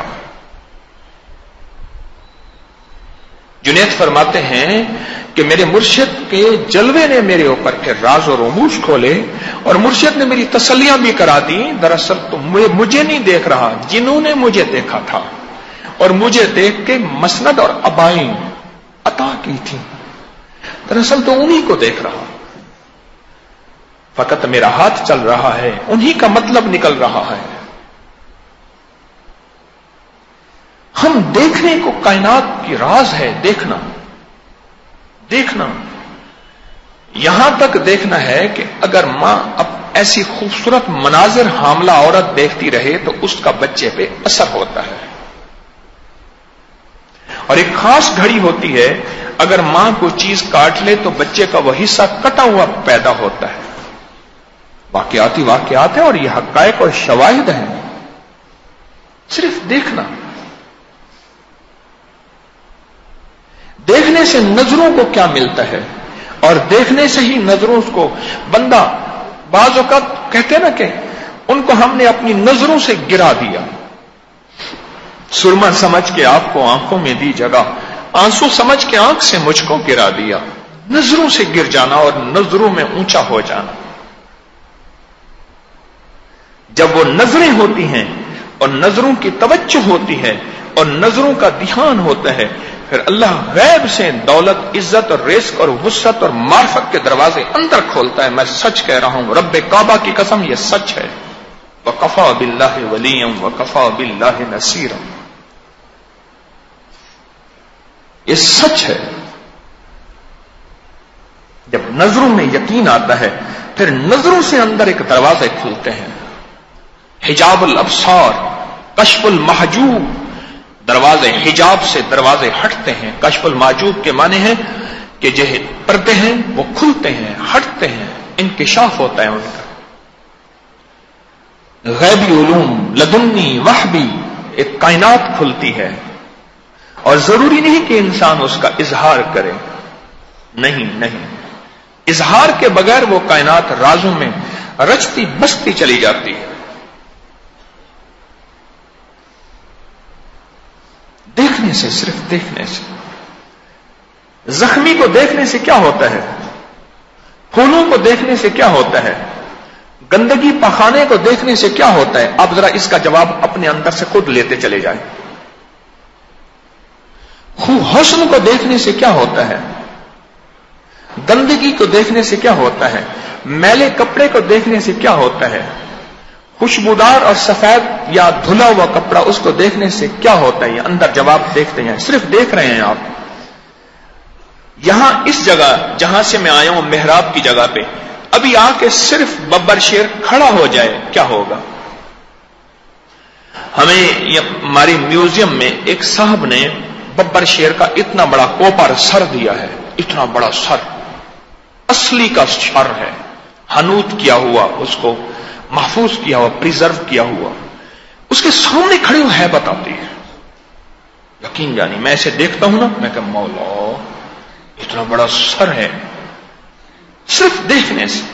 Speaker 1: جنید فرماتے ہیں کہ میرے مرشد کے جلوے نے میرے اوپر پھر راز و رموز کھولے اور مرشد نے میری تسلیاں بھی کرا دی. دراصل تو مجھے نہیں دیکھ رہا، جنہوں نے مجھے دیکھا تھا اور مجھے دیکھ کے مسند اور ابائیں عطا کی تھی، دراصل تو انہی کو دیکھ رہا. فقط میرا ہاتھ چل رہا ہے، انہی کا مطلب نکل رہا ہے. ہم دیکھنے کو، کائنات کی راز ہے دیکھنا. یہاں تک دیکھنا ہے کہ اگر ماں اب ایسی خوبصورت مناظر حاملہ عورت دیکھتی رہے تو اس کا بچے پہ اثر ہوتا ہے. اور ایک خاص گھڑی ہوتی ہے، اگر ماں کوئی چیز کاٹ لے تو بچے کا وہ حصہ کٹا ہوا پیدا ہوتا ہے. واقعات ہیں اور یہ حقائق اور شواہد ہیں. صرف دیکھنے سے نظروں کو کیا ملتا ہے، اور دیکھنے سے ہی نظروں کو بندہ بعض اوقات کہتے ہیں نا کہ ان کو ہم نے اپنی نظروں سے گرا دیا. سرما سمجھ کے آپ کو آنکھوں میں دی جگہ، آنسو سمجھ کے آنکھ سے مجھ کو گرا دیا. نظروں سے گر جانا اور نظروں میں اونچا ہو جانا. جب وہ نظریں ہوتی ہیں اور نظروں کی توجہ ہوتی ہے اور نظروں کا دھیان ہوتا ہے، پھر اللہ غیب سے دولت، عزت اور رزق اور وسعت اور معرفت کے دروازے اندر کھولتا ہے. میں سچ کہہ رہا ہوں، رب کعبہ کی قسم یہ سچ ہے. وَكَفَى بِاللَّهِ وَلِيًّا وَكَفَى بِاللَّهِ نَصِيرًا. یہ سچ ہے. جب نظروں میں یقین آتا ہے پھر نظروں سے اندر ایک دروازے کھلتے ہیں. حجاب الابصار، کشف المحجوب. دروازے حجاب سے دروازے ہٹتے ہیں. کشف المحجوب کے معنی ہے کہ جو پردے ہیں وہ کھلتے ہیں، ہٹتے ہیں، انکشاف ہوتا ہے ان کا. غیبی علوم، لدنی، وحبی، ایک کائنات کھلتی ہے. اور ضروری نہیں کہ انسان اس کا اظہار کرے. نہیں، اظہار کے بغیر وہ کائنات رازوں میں رچتی بستی چلی جاتی ہے. دیکھنے سے، صرف دیکھنے سے. زخمی کو دیکھنے سے کیا ہوتا ہے؟ پھولوں کو دیکھنے سے کیا ہوتا ہے؟ گندگی پخانے کو دیکھنے سے کیا ہوتا ہے؟ آپ ذرا اس کا جواب اپنے اندر سے خود لیتے چلے جائیں. حسن کو دیکھنے سے کیا ہوتا ہے؟ گندگی کو دیکھنے سے کیا ہوتا ہے؟ میلے کپڑے کو دیکھنے سے کیا ہوتا ہے؟ خوشبودار اور سفید یا دھلا ہوا کپڑا اس کو دیکھنے سے کیا ہوتا ہے؟ اندر جواب دیکھتے ہیں، صرف دیکھ رہے ہیں آپ. یہاں اس جگہ جہاں سے میں آیا ہوں محراب کی جگہ پہ، ابھی آ کے صرف ببر شیر کھڑا ہو جائے کیا ہوگا؟ ہمیں ہماری میوزیم میں ایک صاحب نے ببر شیر کا اتنا بڑا کوپر سر دیا ہے. اتنا بڑا سر، اصلی کا سر ہے، حنوط کیا ہوا، اس کو محفوظ کیا ہوا، پریزرو کیا ہوا. اس کے سامنے کھڑے ہوئے ہے بتاتی ہے. یقین جانی میں اسے دیکھتا ہوں نا، میں کہ مولا اتنا بڑا سر ہے. صرف دیکھنے سے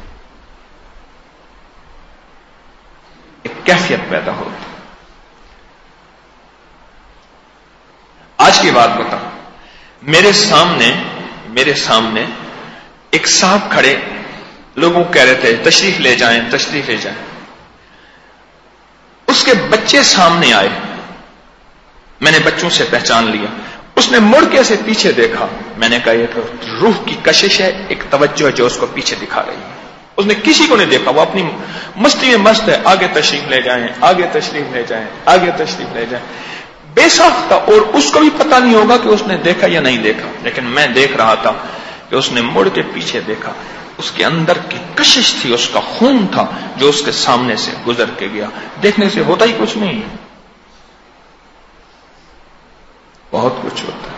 Speaker 1: ایک کیفیت پیدا ہوتی. آج کی بات بتاؤں، میرے سامنے ایک صاحب کھڑے، لوگوں کہہ رہے تھے تشریف لے جائیں. اس کے بچے سامنے آئے، میں نے بچوں سے پہچان لیا. اس نے مڑ کے اسے پیچھے دیکھا. میں نے کہا یہ تو روح کی کشش ہے، ایک توجہ ہے جو اس کو پیچھے دکھا رہی ہے. اس نے کسی کو نہیں دیکھا، وہ اپنی مستی میں مست ہے. آگے تشریف لے جائیں، آگے تشریف لے جائیں، آگے تشریف لے جائیں. بے ساختہ، اور اس کو بھی پتہ نہیں ہوگا کہ اس نے دیکھا یا نہیں دیکھا، لیکن میں دیکھ رہا تھا کہ اس نے مڑ کے پیچھے دیکھا. اس کے اندر کی کشش تھی، اس کا خون تھا جو اس کے سامنے سے گزر کے گیا. دیکھنے سے ہوتا ہی کچھ نہیں، بہت کچھ ہوتا ہے.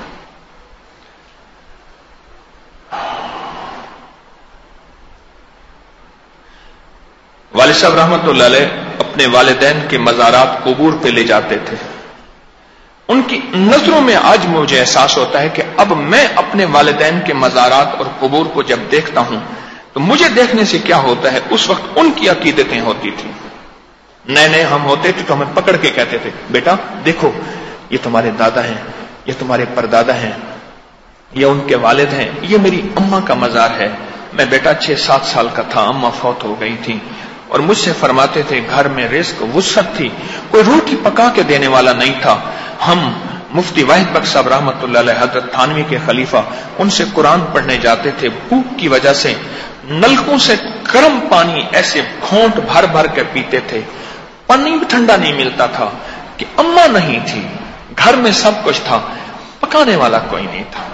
Speaker 1: صاحب رحمۃ اللہ علیہ اپنے والدین کے مزارات قبور پہ لے جاتے تھے. ان کی نظروں میں آج مجھے احساس ہوتا ہے کہ اب میں اپنے والدین کے مزارات اور قبور کو جب دیکھتا ہوں تو مجھے دیکھنے سے کیا ہوتا ہے، اس وقت ان کی عقیدتیں ہوتی تھیں. نئے نئے ہم ہوتے تھے تو ہمیں پکڑ کے کہتے تھے بیٹا دیکھو یہ تمہارے دادا ہیں، یہ تمہارے پردادا ہیں، یہ ان کے والد ہیں، یہ میری اماں کا مزار ہے. میں بیٹا 6-7 سال کا تھا، اماں فوت ہو گئی تھی اور مجھ سے فرماتے تھے گھر میں رزق وسعت تھی، کوئی روٹی پکا کے دینے والا نہیں تھا. ہم مفتی واحد بخش صاحب رحمۃ اللہ علیہ حضرت تھانوی کے خلیفہ ان سے قرآن پڑھنے جاتے تھے، بھوک کی وجہ سے نلکوں سے گرم پانی ایسے گھونٹ بھر بھر کے پیتے تھے، پانی بھی ٹھنڈا نہیں ملتا تھا کہ اماں نہیں تھی، گھر میں سب کچھ تھا، پکانے والا کوئی نہیں تھا.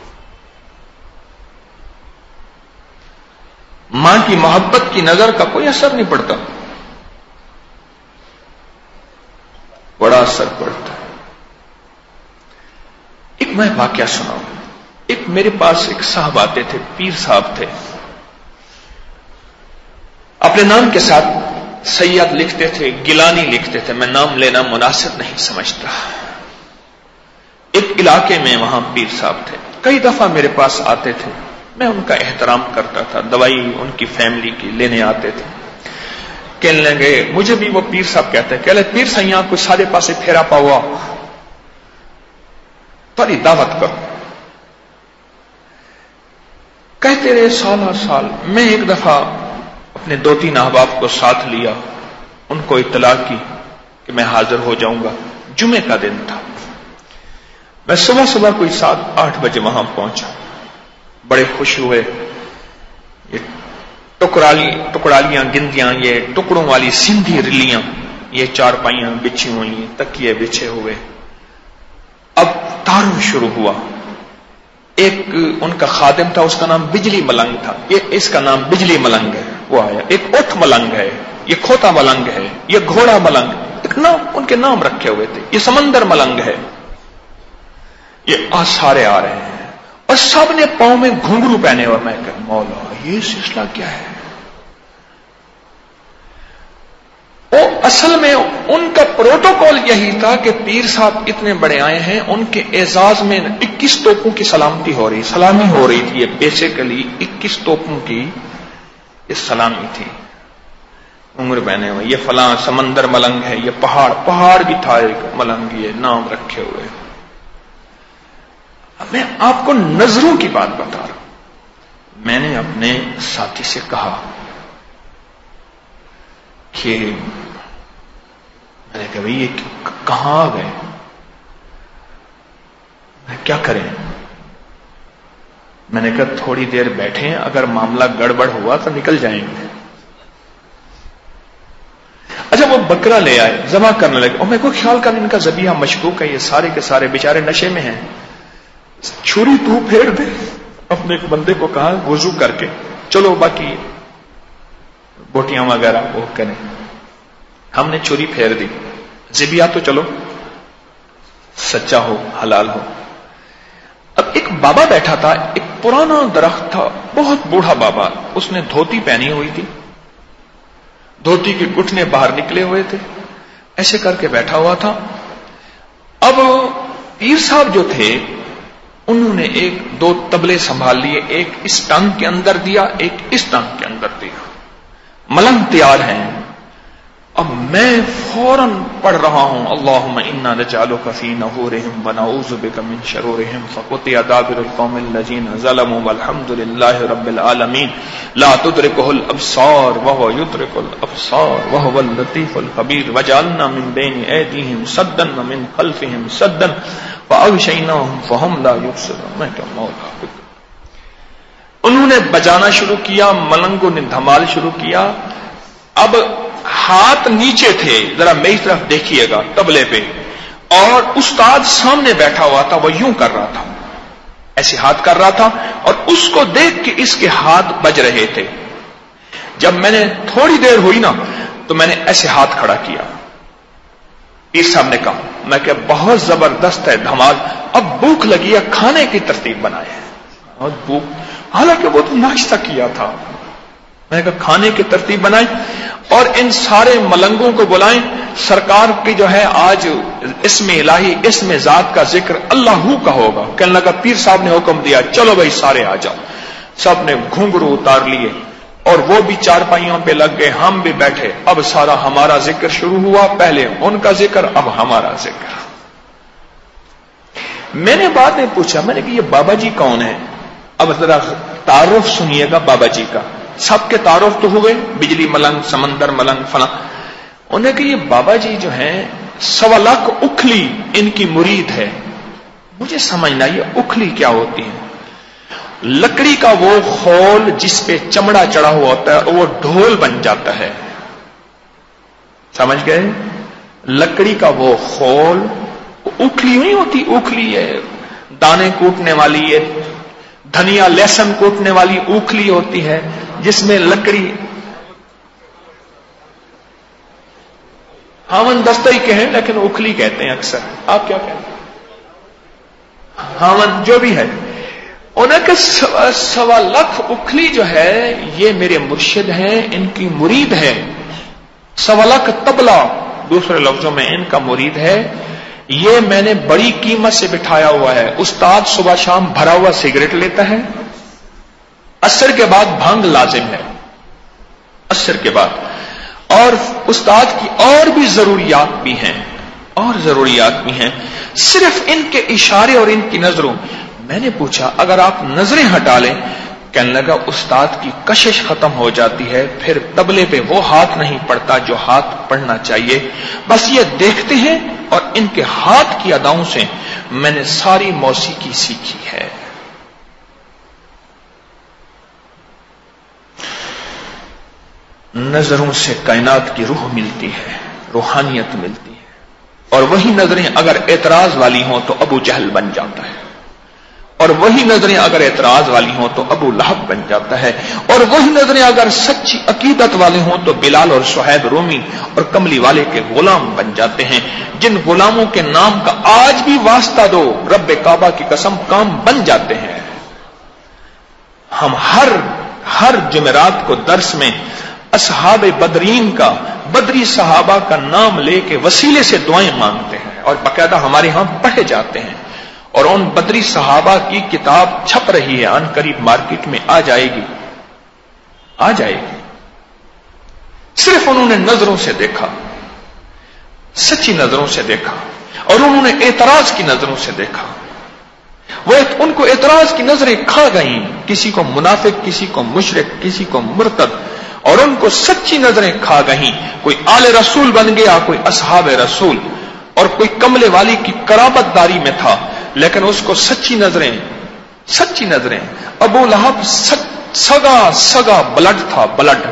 Speaker 1: ماں کی محبت کی نظر کا کوئی اثر نہیں پڑتا، بڑا اثر پڑتا ہے. ایک میں واقعہ سناؤں. ایک میرے پاس ایک صاحب آتے تھے، پیر صاحب تھے، اپنے نام کے ساتھ سید لکھتے تھے، گیلانی لکھتے تھے، میں نام لینا مناسب نہیں سمجھتا. ایک علاقے میں وہاں پیر صاحب تھے، کئی دفعہ میرے پاس آتے تھے، میں ان کا احترام کرتا تھا، دوائی ان کی فیملی کی لینے آتے تھے. کہنے لگے مجھے بھی وہ پیر صاحب کہتے ہیں، کہلے پیر صاحب یہاں کوئی سارے پاسے پھیرا پاوا تھوڑی دعوت کرو. کہتے رہے سالہ سال. میں ایک دفعہ اپنے 2-3 احباب کو ساتھ لیا، ان کو اطلاع کی کہ میں حاضر ہو جاؤں گا. جمعے کا دن تھا، میں صبح کوئی 7-8 بجے وہاں پہنچا. بڑے خوش ہوئے. یہ ٹکڑالیاں گندیاں، یہ ٹکڑوں والی سندھی رلیاں، یہ چارپائیاں بچھی ہوئی، تکیے بچھے ہوئے. اب تعارف شروع ہوا. ایک ان کا خادم تھا، اس کا نام بجلی ملنگ تھا، اس کا نام بجلی ملنگ ہے، وہ آیا. ایک اٹھ ملنگ ہے، یہ کھوتا ملنگ ہے، یہ گھوڑا ملنگ، ایک نام ان کے نام رکھے ہوئے تھے. یہ سمندر ملنگ ہے. یہ سارے آ رہے ہیں اور سب نے پاؤں میں گھنگرو پہنے. اور میں کہ مولا یہ سلسلہ کیا ہے؟ اصل میں ان کا پروٹوکول یہی تھا کہ پیر صاحب اتنے بڑے آئے ہیں، ان کے اعزاز میں 21 توپوں کی سلامتی ہو رہی، سلامی ہو رہی تھی. یہ بیسیکلی 21 توپوں کی یہ سلامی تھی. عمر بہنے ہوئے، یہ فلاں سمندر ملنگ ہے، یہ پہاڑ بھی تھا ایک ملنگ، یہ نام رکھے ہوئے. میں آپ کو نظروں کی بات بتا رہا ہوں. میں نے اپنے ساتھی سے کہا کہ میں نے کہا بھائی یہ کہاں آ گئے، کیا کریں؟ میں نے کہا تھوڑی دیر بیٹھیں، اگر معاملہ گڑبڑ ہوا تو نکل جائیں گے. اچھا وہ بکرا لے آئے، ذبح کرنے لگے، اور میں کوئی خیال کر ان کا ذبیحہ مشکوک ہے، یہ سارے کے سارے بیچارے نشے میں ہیں. چھری تو پھیر دے. اپنے ایک بندے کو کہا وضو کر کے چلو باقی بوٹیاں وغیرہ وہ کریں. ہم نے چھری پھیر دی. ذبیحہ تو چلو سچا ہو، حلال ہو. اب ایک بابا بیٹھا تھا، ایک پرانا درخت تھا، بہت بوڑھا بابا. اس نے دھوتی پہنی ہوئی تھی، دھوتی کے گھٹنے باہر نکلے ہوئے تھے، ایسے کر کے بیٹھا ہوا تھا. اب پیر صاحب جو تھے انہوں نے 1-2 تبلے سنبھال لیے، ایک اس ٹانگ کے اندر دیا، ایک اس ٹانگ کے اندر دیا. ملنگ تیار ہیں. اب میں فوراً پڑھ رہا ہوں اللہم انا نجعلک فی نحورہم ونعوذ بک من شرورہم فقطع دابر القوم الذین ظلموا والحمد للہ رب العالمین لا تدرکہ الابصار وہو یدرک الابصار وہو اللطیف الخبیر وجعلنا من بین ایدیہم سدا ومن خلفہم سدا فاغشیناہم فہم لا یبصرون. میں کہ مولا. انہوں نے بجانا شروع کیا، ملنگوں نے دھمال شروع کیا. اب ہاتھ نیچے تھے، ذرا میری طرف دیکھیے گا تبلے پہ، اور استاد سامنے بیٹھا ہوا تھا، وہ یوں کر رہا تھا، ایسے ہاتھ کر رہا تھا، اور اس کو دیکھ کے اس کے ہاتھ بج رہے تھے. جب میں نے تھوڑی دیر ہوئی نا تو میں نے ایسے ہاتھ کھڑا کیا. پیر صاحب نے کہا، میں کہ بہت زبردست ہے دھمال، اب بھوک لگی ہے، کھانے کی ترتیب بنائے. اور بھوک، حالانکہ وہ تو ناشتہ کیا تھا، میں نے کہا کھانے کی ترتیب بنائیں اور ان سارے ملنگوں کو بلائیں، سرکار کی جو ہے آج اسم الہی اسم ذات کا ذکر اللہ کا ہوگا۔ کہنے لگا پیر صاحب نے حکم دیا چلو بھائی سارے آ جاؤ۔ سب نے گھنگرو اتار لیے اور وہ بھی چارپائیوں پہ لگ گئے، ہم بھی بیٹھے۔ اب سارا ہمارا ذکر شروع ہوا، پہلے ان کا ذکر اب ہمارا ذکر۔ میں نے بعد میں پوچھا، میں نے کہ یہ بابا جی کون ہے؟ اب ذرا تعارف سنیے گا بابا جی کا۔ سب کے تعارف تو ہوئے، بجلی ملنگ، سمندر ملنگ، فلاں۔ انہوں نے کہ یہ بابا جی جو ہیں 1.25 لاکھ اکھلی ان کی مرید ہے۔ مجھے سمجھنا یہ اکھلی کیا ہوتی ہے؟ لکڑی کا وہ خول جس پہ چمڑا چڑھا ہوا ہوتا ہے وہ ڈھول بن جاتا ہے، سمجھ گئے؟ لکڑی کا وہ خول، اکھلی نہیں ہوتی، اکھلی ہے دانے کوٹنے والی، ہے دھنیا لہسن کوٹنے والی اوکھلی ہوتی ہے جس میں لکڑی، ہاون دستہ ہی کہیں لیکن اوکھلی کہتے ہیں اکثر، آپ کیا کہتے ہیں؟ ہاون جو بھی ہے۔ انہیں کہ 1.25 لاکھ اکھلی جو ہے یہ میرے مرشد ہیں، ان کی مرید ہے۔ 1.25 لاکھ تبلا دوسرے لفظوں میں ان کا مرید ہے۔ یہ میں نے بڑی قیمت سے بٹھایا ہوا ہے۔ استاد صبح شام بھرا ہوا سگریٹ لیتا ہے، عصر کے بعد بھنگ لازم ہے، عصر کے بعد، اور استاد کی اور بھی ضروریات بھی ہیں، اور ضروریات بھی ہیں، صرف ان کے اشارے اور ان کی نظروں۔ میں نے پوچھا اگر آپ نظریں ہٹا لیں، کہنے لگا استاد کی کشش ختم ہو جاتی ہے، پھر تبلے پہ وہ ہاتھ نہیں پڑتا جو ہاتھ پڑنا چاہیے، بس یہ دیکھتے ہیں اور ان کے ہاتھ کی اداؤں سے میں نے ساری موسیقی سیکھی ہے۔ نظروں سے کائنات کی روح ملتی ہے، روحانیت ملتی ہے، اور وہی نظریں اگر اعتراض والی ہوں تو ابو جہل بن جاتا ہے، اور وہی نظریں اگر اعتراض والی ہوں تو ابو لہب بن جاتا ہے، اور وہی نظریں اگر سچی عقیدت والے ہوں تو بلال اور صہیب رومی اور کملی والے کے غلام بن جاتے ہیں، جن غلاموں کے نام کا آج بھی واسطہ دو رب کعبہ کی قسم کام بن جاتے ہیں۔ ہم ہر جمعرات کو درس میں اصحاب بدرین کا، بدری صحابہ کا نام لے کے وسیلے سے دعائیں مانگتے ہیں اور باقاعدہ ہمارے ہاں پڑھے جاتے ہیں، اور ان بدری صحابہ کی کتاب چھپ رہی ہے، ان قریب مارکیٹ میں آ جائے گی، آ جائے گی۔ صرف انہوں نے نظروں سے دیکھا، سچی نظروں سے دیکھا، اور انہوں نے اعتراض کی نظروں سے دیکھا۔ وہ ان کو اعتراض کی نظریں کھا گئیں، کسی کو منافق، کسی کو مشرک، کسی کو مرتد، اور ان کو سچی نظریں کھا گئیں۔ کوئی آل رسول بن گیا، کوئی اصحاب رسول، اور کوئی کملے والی کی قرابت داری میں تھا، لیکن اس کو سچی نظریں، ابو لہب سگا بلڈ تھا، بلڈ،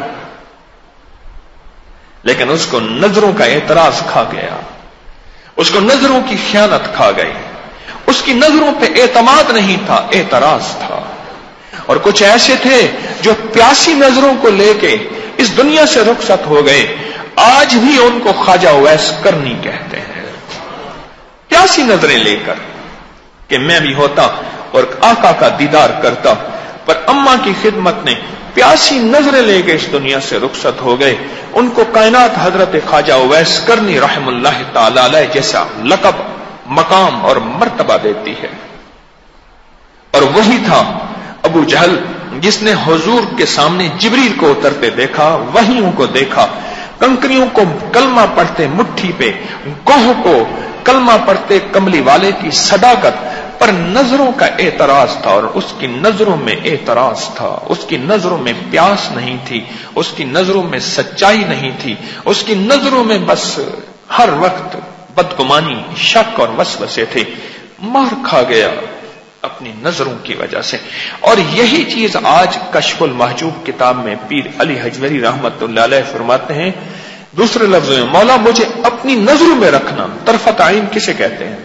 Speaker 1: لیکن اس کو نظروں کا اعتراض کھا گیا، اس کو نظروں کی خیانت کھا گئی، اس کی نظروں پہ اعتماد نہیں تھا، اعتراض تھا۔ اور کچھ ایسے تھے جو پیاسی نظروں کو لے کے اس دنیا سے رخصت ہو گئے، آج بھی ان کو خواجہ اویس کرنی کہتے ہیں، پیاسی نظریں لے کر کہ میں بھی ہوتا اور آقا کا دیدار کرتا، پر اماں کی خدمت نے پیاسی نظریں لے کے اس دنیا سے رخصت ہو گئے۔ ان کو کائنات حضرت خواجہ اویس کرنی رحم اللہ تعالی علیہ جیسا لقب، مقام اور مرتبہ دیتی ہے۔ اور وہی تھا ابو جہل جس نے حضور کے سامنے جبریل کو اترتے دیکھا، وحیوں کو دیکھا، کنکریوں کو کلمہ پڑھتے مٹھی پہ، گوہ کو کلمہ پڑھتے کملی والے کی صداقت پر نظروں کا اعتراض تھا، اور اس کی نظروں میں اعتراض تھا، اس کی نظروں میں پیاس نہیں تھی، اس کی نظروں میں سچائی نہیں تھی، اس کی نظروں میں بس ہر وقت بدگمانی، شک اور وسوسے تھے۔ مار کھا گیا اپنی نظروں کی وجہ سے، اور یہی چیز آج کشف المحجوب کتاب میں پیر علی حجویری رحمت اللہ علیہ فرماتے ہیں دوسرے لفظوں میں، مولا مجھے اپنی نظروں میں رکھنا۔ طرفت عین کسے کہتے ہیں؟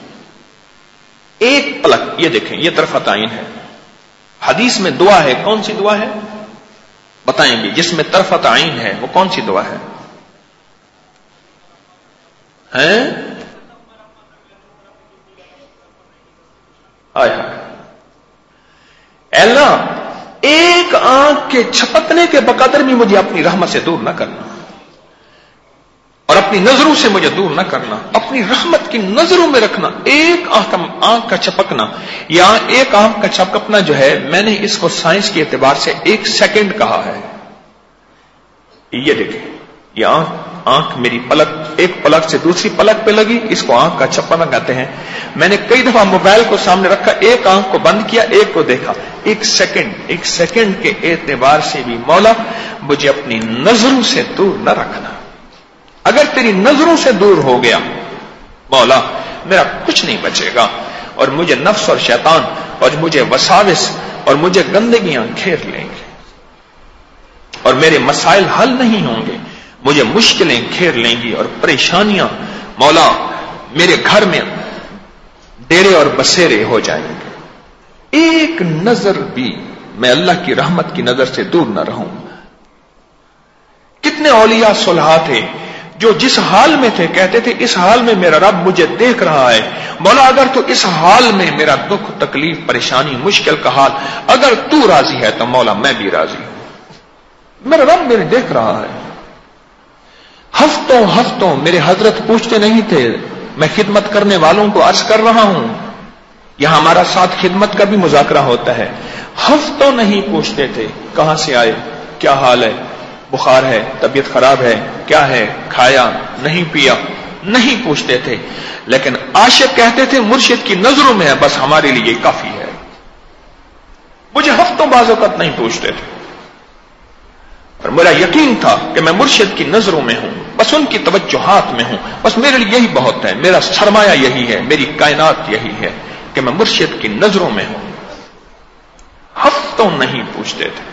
Speaker 1: ایک پلک، یہ دیکھیں یہ طرفت عین ہے۔ حدیث میں دعا ہے، کون سی دعا ہے بتائیں گے جس میں طرفت عین ہے؟ وہ کون سی دعا ہے؟ اللہ ایک آنکھ کے چھپکنے کے بقدر بھی مجھے اپنی رحمت سے دور نہ کرنا اور اپنی نظروں سے مجھے دور نہ کرنا، اپنی رحمت کی نظروں میں رکھنا. ایک آنکھ کا چھپکنا یا ایک آنکھ کا چھپکنا جو ہے، میں نے اس کو سائنس کے اعتبار سے 1 سیکنڈ کہا ہے. یہ دیکھیں، یہ آنکھ میری پلک، ایک پلک سے دوسری پلک پہ لگی، اس کو آنکھ کا چھپکنا کہتے ہیں. میں نے کئی دفعہ موبائل کو سامنے رکھا، ایک آنکھ کو بند کیا، ایک کو دیکھا. 1 سیکنڈ کے اعتبار سے بھی مولا مجھے اپنی نظروں سے دور نہ رکھنا. اگر تیری نظروں سے دور ہو گیا مولا، میرا کچھ نہیں بچے گا، اور مجھے نفس اور شیطان اور مجھے وساوس اور مجھے گندگیاں گھیر لیں گے، اور میرے مسائل حل نہیں ہوں گے، مجھے مشکلیں گھیر لیں گی اور پریشانیاں مولا میرے گھر میں ڈیرے اور بسیرے ہو جائیں گے. ایک نظر بھی میں اللہ کی رحمت کی نظر سے دور نہ رہوں. کتنے اولیاء صلحاء تھے جو جس حال میں تھے کہتے تھے اس حال میں میرا رب مجھے دیکھ رہا ہے، مولا اگر تو اس حال میں میرا دکھ، تکلیف، پریشانی، مشکل کا حال اگر تو راضی ہے تو مولا میں بھی راضی ہوں، میرا رب میرے دیکھ رہا ہے. ہفتوں میرے حضرت پوچھتے نہیں تھے، میں خدمت کرنے والوں کو عرض کر رہا ہوں، یہاں ہمارا ساتھ خدمت کا بھی مذاکرہ ہوتا ہے، ہفتوں نہیں پوچھتے تھے کہاں سے آئے، کیا حال ہے، بخار ہے، طبیعت خراب ہے، کیا ہے، کھایا نہیں پیا، نہیں پوچھتے تھے. لیکن عاشق کہتے تھے مرشد کی نظروں میں ہے، بس ہمارے لیے کافی ہے. مجھے ہفتوں بعض اوقات نہیں پوچھتے تھے، اور میرا یقین تھا کہ میں مرشد کی نظروں میں ہوں، بس ان کی توجہات میں ہوں، بس میرے لیے یہی بہت ہے، میرا سرمایہ یہی ہے، میری کائنات یہی ہے کہ میں مرشد کی نظروں میں ہوں. ہفتوں نہیں پوچھتے تھے.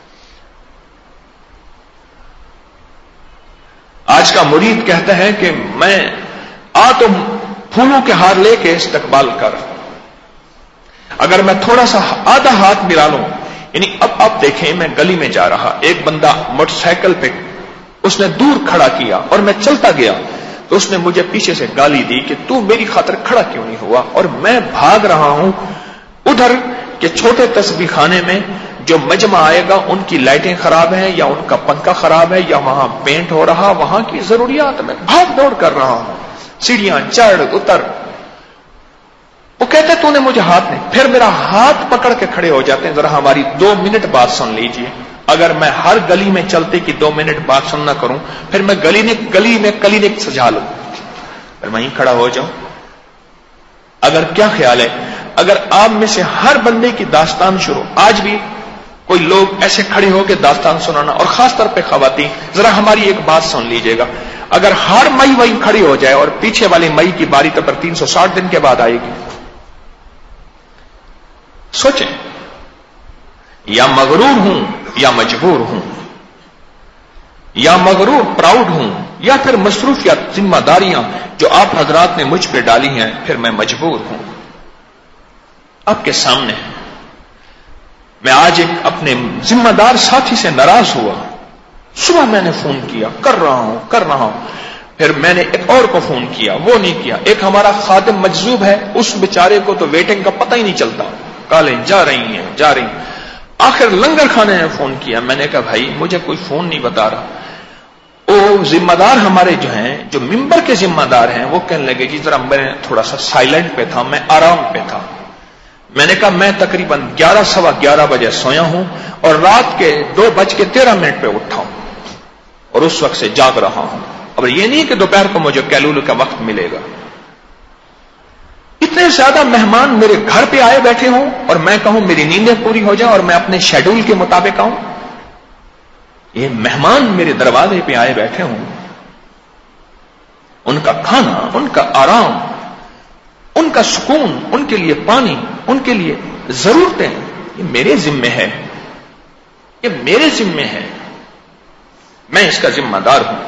Speaker 1: آج کا مرید کہتا ہے کہ میں تو پھولوں کے ہار لے کے استقبال کر، اگر میں تھوڑا سا آدھا ہاتھ ملا لوں، یعنی اب دیکھیں میں گلی میں جا رہا، ایک بندہ موٹر سائیکل پہ اس نے دور کھڑا کیا اور میں چلتا گیا تو اس نے مجھے پیچھے سے گالی دی کہ تو میری خاطر کھڑا کیوں نہیں ہوا، اور میں بھاگ رہا ہوں ادھر کہ چھوٹے تسبیح خانے میں جو مجمع آئے گا ان کی لائٹیں خراب ہیں یا ان کا پنکھا خراب ہے یا وہاں پینٹ ہو رہا، وہاں کی ضروریات میں بھاگ دوڑ کر رہا ہوں، سیڑھیاں چڑھ اتر. وہ کہتے تو نے مجھے ہاتھ نہیں، پھر میرا ہاتھ پکڑ کے کھڑے ہو جاتے ہیں، ذرا ہماری 2 منٹ بات سن لیجئے. اگر میں ہر گلی میں چلتے کہ 2 منٹ بات سننا کروں، پھر میں گلی میں کلینک سجا لوں، پھر وہیں کھڑا ہو جاؤں. اگر کیا خیال ہے اگر آپ میں سے ہر بندے کی داستان شروع، آج بھی کوئی لوگ ایسے کھڑے ہو کے داستان سنانا، اور خاص طور پہ خواتین، ذرا ہماری ایک بات سن لیجئے گا، اگر ہر مئی وہیں کھڑی ہو جائے اور پیچھے والی مئی کی باری تو پر 360 دن کے بعد آئے گی، سوچیں، یا مغرور ہوں یا مجبور ہوں، یا مغرور پراؤڈ ہوں، یا پھر مصروف یا ذمہ داریاں جو آپ حضرات نے مجھ پہ ڈالی ہیں، پھر میں مجبور ہوں. آپ کے سامنے میں آج ایک اپنے ذمہ دار ساتھی سے ناراض ہوا، صبح میں نے فون کیا، کر رہا ہوں، پھر میں نے ایک اور کو فون کیا، وہ نہیں کیا. ایک ہمارا خادم مجذوب ہے، اس بیچارے کو تو ویٹنگ کا پتہ ہی نہیں چلتا، کالیں جا رہی ہیں. آخر لنگر کھانے نے فون کیا، میں نے کہا بھائی مجھے کوئی فون نہیں بتا رہا. وہ ذمہ دار ہمارے جو ہیں، جو ممبر کے ذمہ دار ہیں، وہ کہنے لگے جی ذرا میں تھوڑا سا سائلنٹ پہ تھا، میں آرام پہ تھا. میں نے کہا میں تقریباً 11 سوا 11 بجے سویا ہوں اور رات کے 2:13 پہ اٹھا ہوں اور اس وقت سے جاگ رہا ہوں. اب یہ نہیں کہ دوپہر کو مجھے کیلولو کا وقت ملے گا. اتنے زیادہ مہمان میرے گھر پہ آئے بیٹھے ہوں اور میں کہوں میری نیندیں پوری ہو جائیں اور میں اپنے شیڈول کے مطابق آؤں. یہ مہمان میرے دروازے پہ آئے بیٹھے ہوں، ان کا کھانا، ان کا آرام، ان کا سکون، ان کے لیے پانی، ان کے لیے ضرورتیں، یہ میرے ذمے ہے، یہ میرے ذمے ہے، میں اس کا ذمہ دار ہوں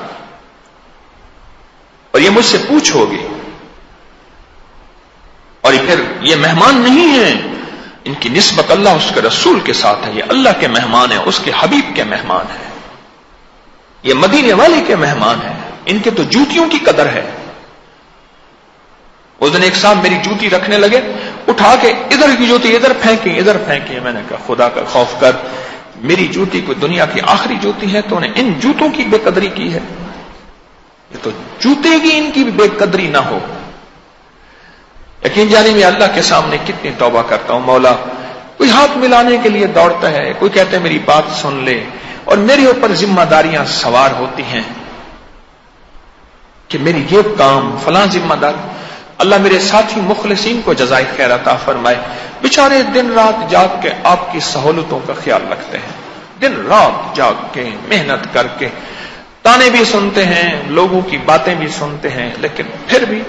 Speaker 1: اور یہ مجھ سے پوچھ ہوگی. اور پھر یہ مہمان نہیں ہیں، ان کی نسبت اللہ اس کے رسول کے ساتھ ہے، یہ اللہ کے مہمان ہیں، اس کے حبیب کے مہمان ہیں، یہ مدینے والے کے مہمان ہیں، ان کے تو جوتیوں کی قدر ہے. اس دن ایک صاحب میری جوتی رکھنے لگے، اٹھا کے ادھر کی جوتی ادھر پھینکی. میں نے کہا خدا کا خوف کر، میری جوتی کوئی دنیا کی آخری جوتی ہے تو انہیں ان جوتوں کی بے قدری کی ہے. یہ تو جوتے کی ان کی بھی بے قدری نہ ہو. یقین جانے میں اللہ کے سامنے کتنی توبہ کرتا ہوں. مولا کوئی ہاتھ ملانے کے لیے دوڑتا ہے, کوئی کہتا ہے میری بات سن لے, اور میرے اوپر ذمہ داریاں سوار ہوتی ہیں کہ میری یہ کام فلاں ذمہ دار. اللہ میرے ساتھی مخلصین کو جزائے خیر عطا فرمائے. بیچارے دن رات جاگ کے آپ کی سہولتوں کا خیال رکھتے ہیں, دن رات جاگ کے محنت کر کے تانے بھی سنتے ہیں, لوگوں کی باتیں بھی سنتے ہیں, لیکن پھر بھی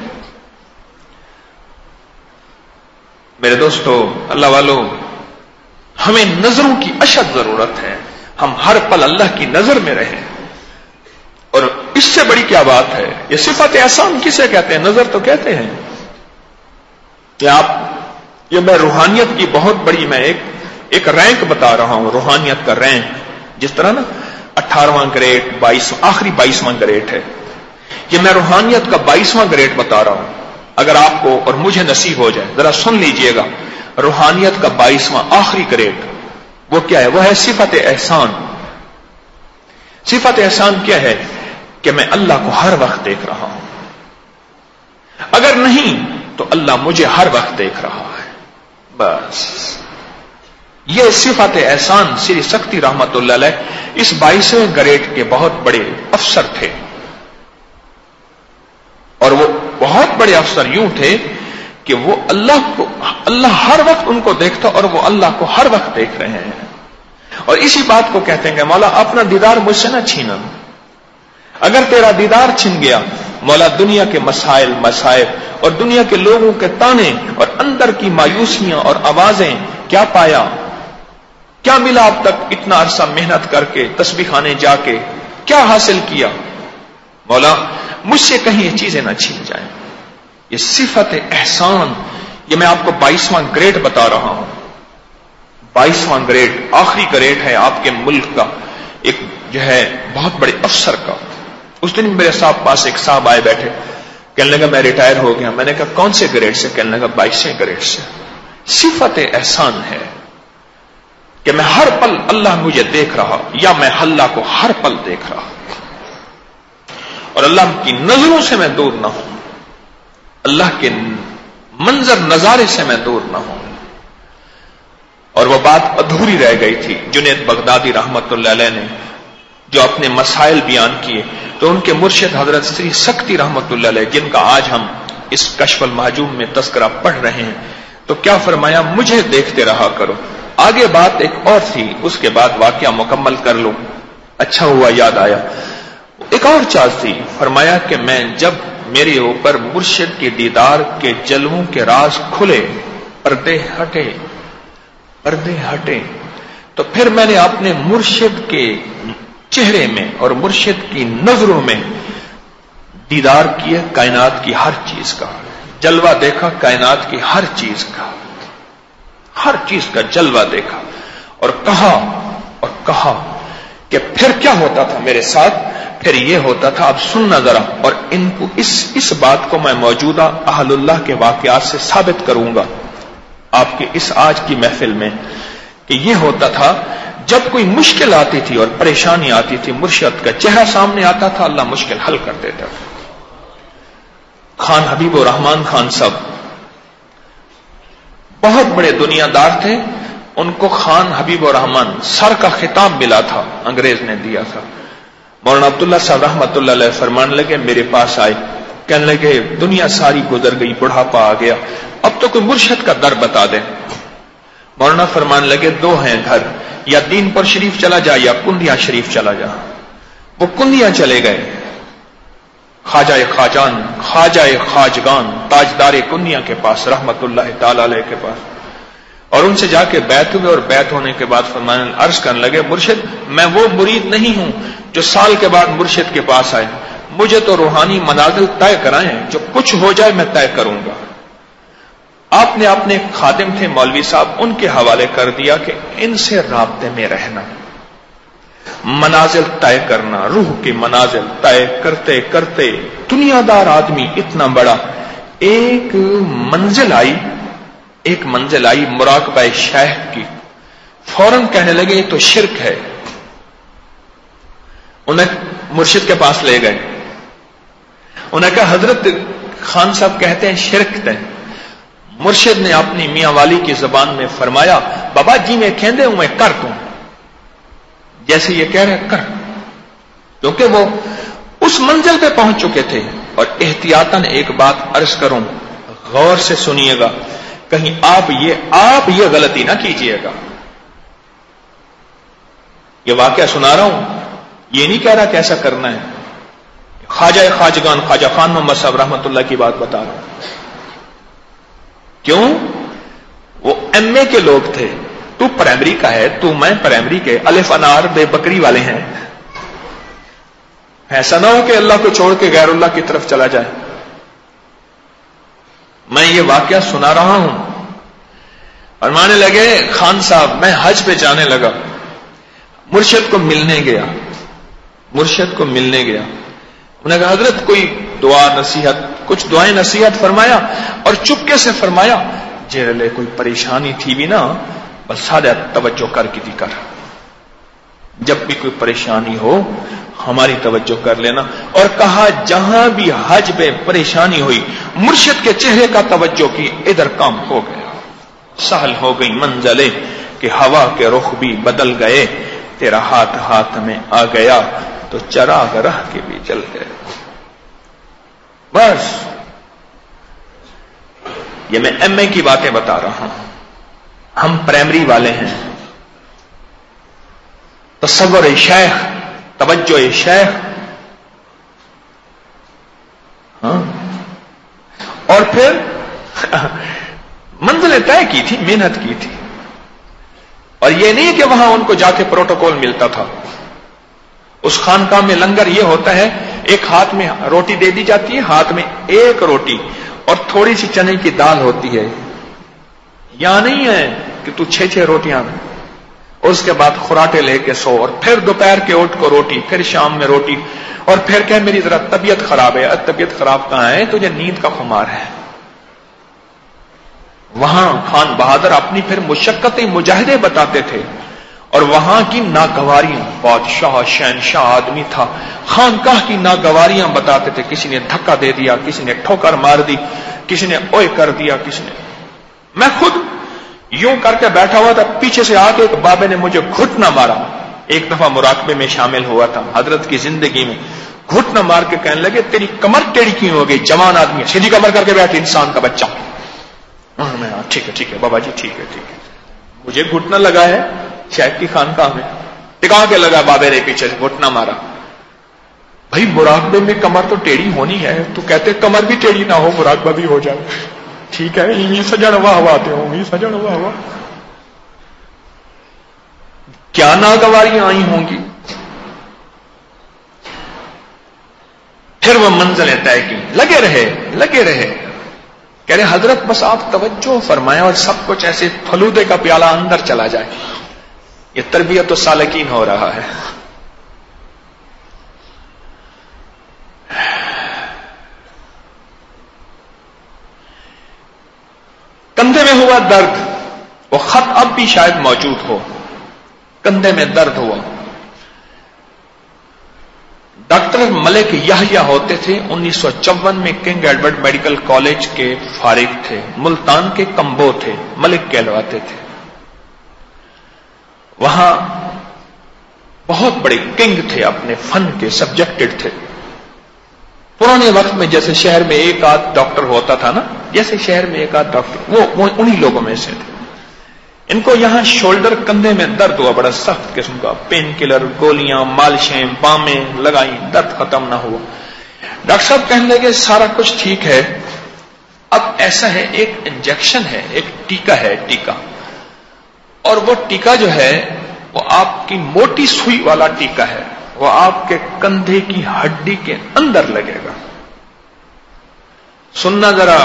Speaker 1: میرے دوستو, اللہ والو, ہمیں نظروں کی اشد ضرورت ہے. ہم ہر پل اللہ کی نظر میں رہیں. اور اس سے بڑی کیا بات ہے, یہ صفت احسان کسے کہتے ہیں؟ نظر تو کہتے ہیں کہ یہ میں روحانیت کی بہت بڑی میں ایک رینک بتا رہا ہوں, روحانیت کا رینک. جس طرح نا 18واں گریڈ 22واں گریڈ ہے, یہ میں روحانیت کا 22واں گریڈ بتا رہا ہوں. اگر آپ کو اور مجھے نصیب ہو جائے, ذرا سن لیجئے گا, روحانیت کا 22واں آخری گریڈ وہ کیا ہے؟ وہ ہے صفت احسان. صفت احسان کیا ہے؟ کہ میں اللہ کو ہر وقت دیکھ رہا ہوں. اگر نہیں تو اللہ مجھے ہر وقت دیکھ رہا ہے. بس یہ صفت احسان سری سکتی رحمت اللہ علیہ اس 22ویں گریڈ کے بہت بڑے افسر تھے. اور وہ بہت بڑے افسر یوں تھے کہ وہ اللہ ہر وقت ان کو دیکھتا, اور وہ اللہ کو ہر وقت دیکھ رہے ہیں. اور اسی بات کو کہتے ہیں کہ مولا اپنا دیدار مجھ سے نہ چھینا. اگر تیرا دیدار چھن گیا مولا, دنیا کے مسائل اور دنیا کے لوگوں کے تانے اور اندر کی مایوسیاں اور آوازیں کیا پایا, کیا ملا اب تک اتنا عرصہ محنت کر کے, تسبیح خانے جا کے کیا حاصل کیا؟ مولا مجھ سے کہیں یہ چیزیں نہ چھین جائیں. یہ صفت احسان, یہ میں آپ کو 22واں گریڈ بتا رہا ہوں. 22واں گریڈ آخری گریڈ ہے آپ کے ملک کا, ایک جو ہے بہت بڑے افسر کا. اس دن میرے پاس ایک صاحب آئے بیٹھے, کہنے لگا میں ریٹائر ہو گیا. میں نے کہا کون سے گریڈ سے؟ کہنے لگا 22ویں گریڈ سے. صفت احسان ہے کہ میں ہر پل اللہ مجھے دیکھ رہا, یا میں اللہ کو ہر پل دیکھ رہا, اور اللہ کی نظروں سے میں دور نہ ہوں, اللہ کے منظر نظارے سے میں دور نہ ہوں. اور وہ بات ادھوری رہ گئی تھی. جنید بغدادی رحمت اللہ علیہ نے جو اپنے مسائل بیان کیے, تو ان کے مرشد حضرت سری سکتی رحمت اللہ علیہ, جن کا آج ہم اس کشف المحجوب میں تذکرہ پڑھ رہے ہیں, تو کیا فرمایا؟ مجھے دیکھتے رہا کرو. آگے بات ایک اور تھی, اس کے بعد واقعہ مکمل کر لوں, اچھا ہوا یاد آیا. ایک اور چیز تھی, فرمایا کہ میں جب میرے اوپر مرشد کے دیدار کے جلووں کے راز کھلے, پردے ہٹے, تو پھر میں نے اپنے مرشد کے چہرے میں اور مرشد کی نظروں میں دیدار کیے کائنات کی ہر چیز کا, جلوہ دیکھا کائنات کی ہر چیز کا جلوہ دیکھا, اور کہا کہ پھر کیا ہوتا تھا میرے ساتھ؟ پھر یہ ہوتا تھا, اب سننا ذرا, اور ان کو اس بات کو میں موجودہ اہل اللہ کے واقعات سے ثابت کروں گا آپ کے اس آج کی محفل میں, کہ یہ ہوتا تھا جب کوئی مشکل آتی تھی اور پریشانی آتی تھی, مرشد کا چہرہ سامنے آتا تھا, اللہ مشکل حل کر دیتا تھا. خان حبیب الرحمان خان صاحب بہت بڑے دنیا دار تھے, ان کو خان حبیب الرحمان سر کا خطاب ملا تھا, انگریز نے دیا تھا. مولانا عبداللہ صاحب رحمت اللہ علیہ فرمانے لگے, میرے پاس آئے, کہنے لگے دنیا ساری گزر گئی, بڑھاپا آ گیا, اب تو کوئی مرشد کا در بتا دیں. مولانا فرمان لگے, دو ہیں گھر, یا دین پر شریف چلا جا یا کندیا شریف چلا جا. وہ کندیا چلے گئے, خواجہ خواجگان تاجدار کندیا کے پاس رحمت اللہ تعالی علیہ کے پاس, اور ان سے جا کے بیعت ہوئے, اور بیعت ہونے کے بعد فرمانے عرض کرنے لگے, مرشد میں وہ مرید نہیں ہوں جو سال کے بعد مرشد کے پاس آئے, مجھے تو روحانی منازل طے کرائیں, جو کچھ ہو جائے میں طے کروں گا. آپ نے اپنے خادم تھے مولوی صاحب, ان کے حوالے کر دیا کہ ان سے رابطے میں رہنا, منازل طے کرنا, روح کے منازل طے کرتے کرتے دنیا دار آدمی اتنا بڑا, ایک منزل آئی مراقبہ شیخ کی. فوراً کہنے لگے یہ تو شرک ہے. انہیں مرشد کے پاس لے گئے. انہیں کہا حضرت خان صاحب کہتے ہیں شرک ہے. مرشد نے اپنی میاں والی کی زبان میں فرمایا بابا جی میں کہندے ہوں میں کر دوں جیسے یہ کہہ رہے کر, کیونکہ وہ اس منزل پہ پہنچ چکے تھے. اور احتیاطاً ایک بات عرض کروں, غور سے سنیے گا, کہیں آپ یہ غلطی نہ کیجیے گا. یہ واقعہ سنا رہا ہوں, یہ نہیں کہہ رہا کہ ایسا کرنا ہے. خواجہ خواجگان خواجہ خان محمد صاحب رحمۃ اللہ کی بات بتا رہا ہوں. کیوں؟ وہ ایم اے کے لوگ تھے. تو پرائمری کا ہے, تو میں پرائمری کے, الف انار بے بکری والے ہیں. ایسا نہ ہو کہ اللہ کو چھوڑ کے غیر اللہ کی طرف چلا جائے. میں یہ واقعہ سنا رہا ہوں. فرمانے لگے خان صاحب میں حج پہ جانے لگا, مرشد کو ملنے گیا. انہوں نے کہا حضرت کوئی دعا نصیحت, کچھ دعائیں نصیحت فرمایا اور چپکے سے فرمایا جیرے کوئی پریشانی تھی بھی نا بس سادہ توجہ کر کی تھی کر, جب بھی کوئی پریشانی ہو ہماری توجہ کر لینا. اور کہا جہاں بھی حج پہ پریشانی ہوئی مرشد کے چہرے کا توجہ کی, ادھر کام ہو گیا, سہل ہو گئی منزلیں کہ ہوا کے رخ بھی بدل گئے, تیرا ہاتھ میں آ گیا تو چراغ رہ کے بھی جل گئے. بس یہ میں ایم اے کی باتیں بتا رہا ہوں, ہم پرائمری والے ہیں. تصور شیخ, توجہ شیخ. ہاں, اور پھر منزلیں طے کی تھی, محنت کی تھی. اور یہ نہیں کہ وہاں ان کو جا کے پروٹوکول ملتا تھا. اس خانقاہ میں لنگر یہ ہوتا ہے, ایک ہاتھ میں روٹی دے دی جاتی ہے, ہاتھ میں ایک روٹی اور تھوڑی سی چنے کی دال ہوتی ہے. یا نہیں ہے کہ تو 6 روٹیاں, اس کے بعد خوراٹے لے کے سو, اور پھر دوپہر کے اٹھ کو روٹی, پھر شام میں روٹی, اور پھر کہ میری ذرا طبیعت خراب ہے. طبیعت خراب کہاں ہے, تجھے نیند کا خمار ہے. وہاں خان بہادر اپنی پھر مشقتیں مجاہدے بتاتے تھے, اور وہاں کی ناگواریاں, بادشاہ شہنشاہ آدمی تھا, خانقاہ کی ناگواریاں بتاتے تھے. کسی نے دھکا دے دیا, کسی نے ٹھوکر مار دی, کسی نے اوئے کر دیا, کسی نے. میں خود یوں کر کے بیٹھا ہوا تھا, پیچھے سے آ کے ایک بابے نے مجھے گھٹنا مارا. ایک دفعہ مراقبے میں شامل ہوا تھا حضرت کی زندگی میں. گھٹنا مار کے کہنے لگے تیری کمر ٹیڑھی کیوں ہو گئی, جوان آدمی ہے, سیدھی کمر کر کے بیٹھ, انسان کا بچہ. میں ٹھیک ہے بابا جی, ٹھیک ہے. مجھے گھٹنا لگا ہے شیخ کی خانقاہ میں, ٹکا کے لگا, بابے نے پیچھے سے گھٹنا مارا. بھائی مراقبے میں کمر تو ٹیڑھی ہونی ہے, تو کہتے کمر بھی ٹیڑھی نہ ہو مراقبہ بھی ہو جائے. ٹھیک ہے, یہ سجن ہوا آتے ہوں گی, سجن ہوا کیا ناگواریاں آئی ہوں گی. پھر وہ منزلیں طے کی, لگے رہے. کہہ رہے حضرت بس آپ توجہ فرمائیں اور سب کچھ ایسے فلودے کا پیالہ اندر چلا جائے. یہ تربیت و سالکین ہو رہا ہے. کندھے میں ہوا درد, وہ خط اب بھی شاید موجود ہو. کندھے میں درد ہوا. ڈاکٹر ملک یحییٰ ہوتے تھے, 1954 میں کنگ ایڈورڈ میڈیکل کالج کے فارغ تھے, ملتان کے کمبو تھے, ملک کہلواتے تھے. وہاں بہت بڑے کنگ تھے, اپنے فن کے سبجیکٹڈ تھے. پرانے وقت میں جیسے شہر میں ایک آدھ ڈاکٹر ہوتا تھا نا, جیسے شہر میں ایک آدھ ڈاکٹر, وہ انہی لوگوں میں سے تھے. ان کو یہاں شولڈر کندھے میں درد ہوا, بڑا سخت قسم کا, پین کلر, گولیاں, مالشیں, بامیں لگائیں, درد ختم نہ ہوا. ڈاکٹر صاحب کہنے لگے سارا کچھ ٹھیک ہے, اب ایسا ہے ایک انجیکشن ہے, ایک ٹیکا ہے, ٹیکا, اور وہ ٹیکا جو ہے وہ آپ کی موٹی سوئی والا ٹیکا ہے, وہ آپ کے کندھے کی ہڈی کے اندر لگے گا. سننا ذرا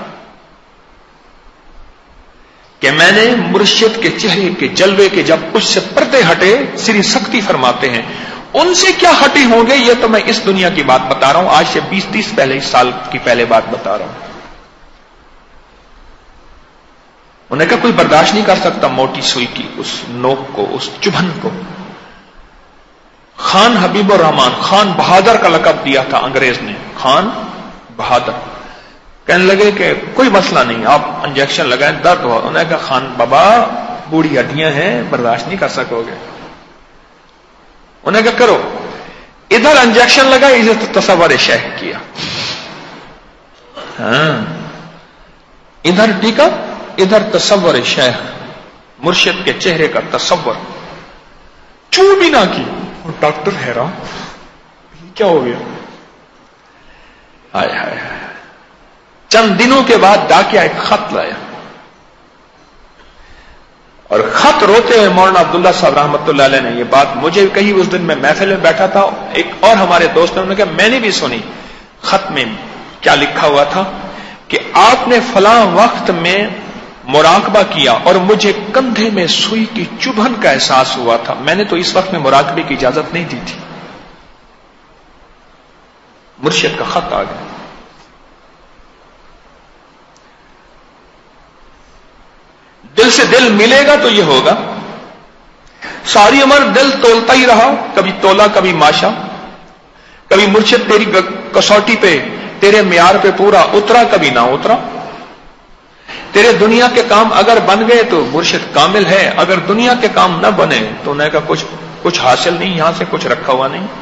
Speaker 1: کہ میں نے مرشد کے چہرے کے جلوے کے جب اس سے پردے ہٹے, سری سختی فرماتے ہیں, ان سے کیا ہٹی ہوں گے, یہ تو میں اس دنیا کی بات بتا رہا ہوں, آج سے 20-30 سال کی پہلے بات بتا رہا ہوں. انہیں کہا کوئی برداشت نہیں کر سکتا موٹی سوئی کی اس نوک کو، اس چبھن کو. خان حبیب الرحمان، خان بہادر کا لقب دیا تھا انگریز نے، خان بہادر. کہنے لگے کہ کوئی مسئلہ نہیں، آپ انجیکشن لگائیں، درد ہوا. انہوں نے کہا خان بابا بوڑھی ہڈیاں ہیں، برداشت نہیں کر سکو گے. انہوں نے کہا کرو. ادھر انجیکشن لگا، ادھر تصور شیخ کیا. ہاں ادھر ٹیکا، ادھر تصور شیخ، مرشد کے چہرے کا تصور. چوں بھی نہ کی. اور ڈاکٹر حیران، کیا ہو گیا؟ ہائے ہائے. چند دنوں کے بعد ڈاکیا ایک خط لایا، اور خط روتے ہوئے مولانا عبداللہ صاحب رحمۃ اللہ علیہ نے یہ بات مجھے کہی. اس دن میں محفل میں بیٹھا تھا، ایک اور ہمارے دوست نے کہا میں نے بھی سنی. خط میں کیا لکھا ہوا تھا کہ آپ نے فلاں وقت میں مراقبہ کیا اور مجھے کندھے میں سوئی کی چبھن کا احساس ہوا تھا. میں نے تو اس وقت میں مراقبے کی اجازت نہیں دی تھی. مرشد کا خط آ گیا. دل سے دل ملے گا تو یہ ہوگا. ساری عمر دل تولتا ہی رہا، کبھی تولا کبھی ماشا. کبھی مرشد تیری کسوٹی پہ، تیرے معیار پہ پورا اترا، کبھی نہ اترا. تیرے دنیا کے کام اگر بن گئے تو مرشد کامل ہے، اگر دنیا کے کام نہ بنے تو انہیں کا کچھ حاصل نہیں، یہاں سے کچھ رکھا ہوا نہیں.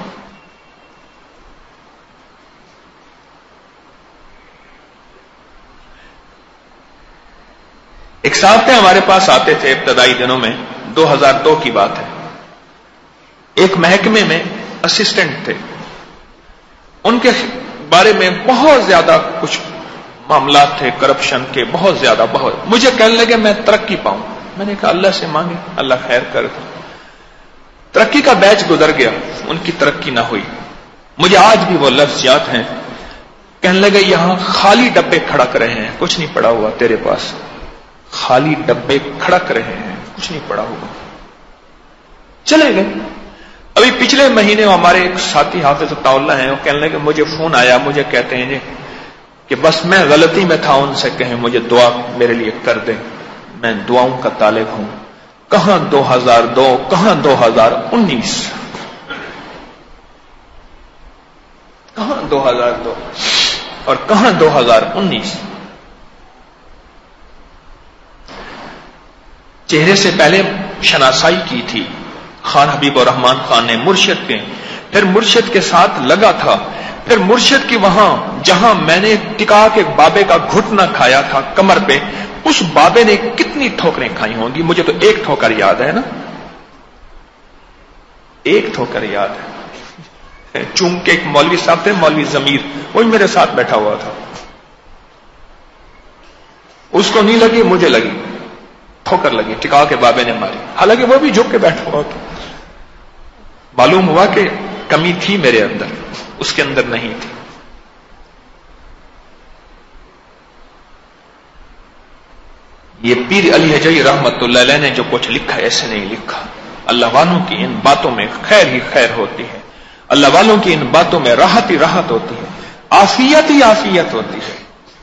Speaker 1: ایک صاحب تھے ہمارے پاس آتے تھے ابتدائی دنوں میں، 2002 کی بات ہے. ایک محکمے میں اسسٹنٹ تھے. ان کے بارے میں بہت زیادہ کچھ معاملات تھے کرپشن کے، بہت زیادہ. مجھے کہنے لگے میں ترقی پاؤں. میں نے کہا اللہ سے مانگے، اللہ خیر کر دے. ترقی کا بیچ گزر گیا، ان کی ترقی نہ ہوئی. مجھے آج بھی وہ لفظ یاد ہیں. کہنے لگے یہاں خالی ڈبے کھڑک رہے ہیں، کچھ نہیں پڑا ہوا تیرے پاس. خالی ڈبے کھڑک رہے ہیں، کچھ نہیں پڑا ہوا. چلے گئے. ابھی پچھلے مہینے ہمارے ایک ساتھی حافظ اللہ ہیں، وہ کہنے لگے مجھے فون آیا، مجھے کہتے ہیں کہ بس میں غلطی میں تھا، ان سے کہیں مجھے دعا میرے لیے کر دیں، میں دعاؤں کا طالب ہوں. کہاں 2002، کہاں 2019، کہاں 2002 اور کہاں 2019. چہرے سے پہلے شناسائی کی تھی خان حبیب الرحمان خان نے مرشد کے، پھر مرشد کے ساتھ لگا تھا، پھر مرشد کی وہاں جہاں میں نے ٹکا کے بابے کا گھٹنا کھایا تھا کمر پہ، اس بابے نے کتنی ٹھوکریں کھائی ہوں گی. مجھے تو ایک ٹھوکر یاد ہے نا، ایک ٹھوکر یاد ہے. چونکہ ایک مولوی صاحب تھے، مولوی ضمیر، وہی میرے ساتھ بیٹھا ہوا تھا. اس کو نہیں لگی، مجھے لگی، ٹھوکر لگی، ٹکا کے بابے نے ماری. حالانکہ وہ بھی جھک کے بیٹھا ہوا تھا. معلوم ہوا کہ کمی تھی میرے اندر، اس کے اندر نہیں تھی. یہ پیر علی حجوی رحمت اللہ علیہ نے جو کچھ لکھا ایسے نہیں لکھا. اللہ والوں کی ان باتوں میں خیر ہی خیر ہوتی ہے، اللہ والوں کی ان باتوں میں راحت ہی راحت ہوتی ہے، عافیت ہی عافیت ہوتی ہے.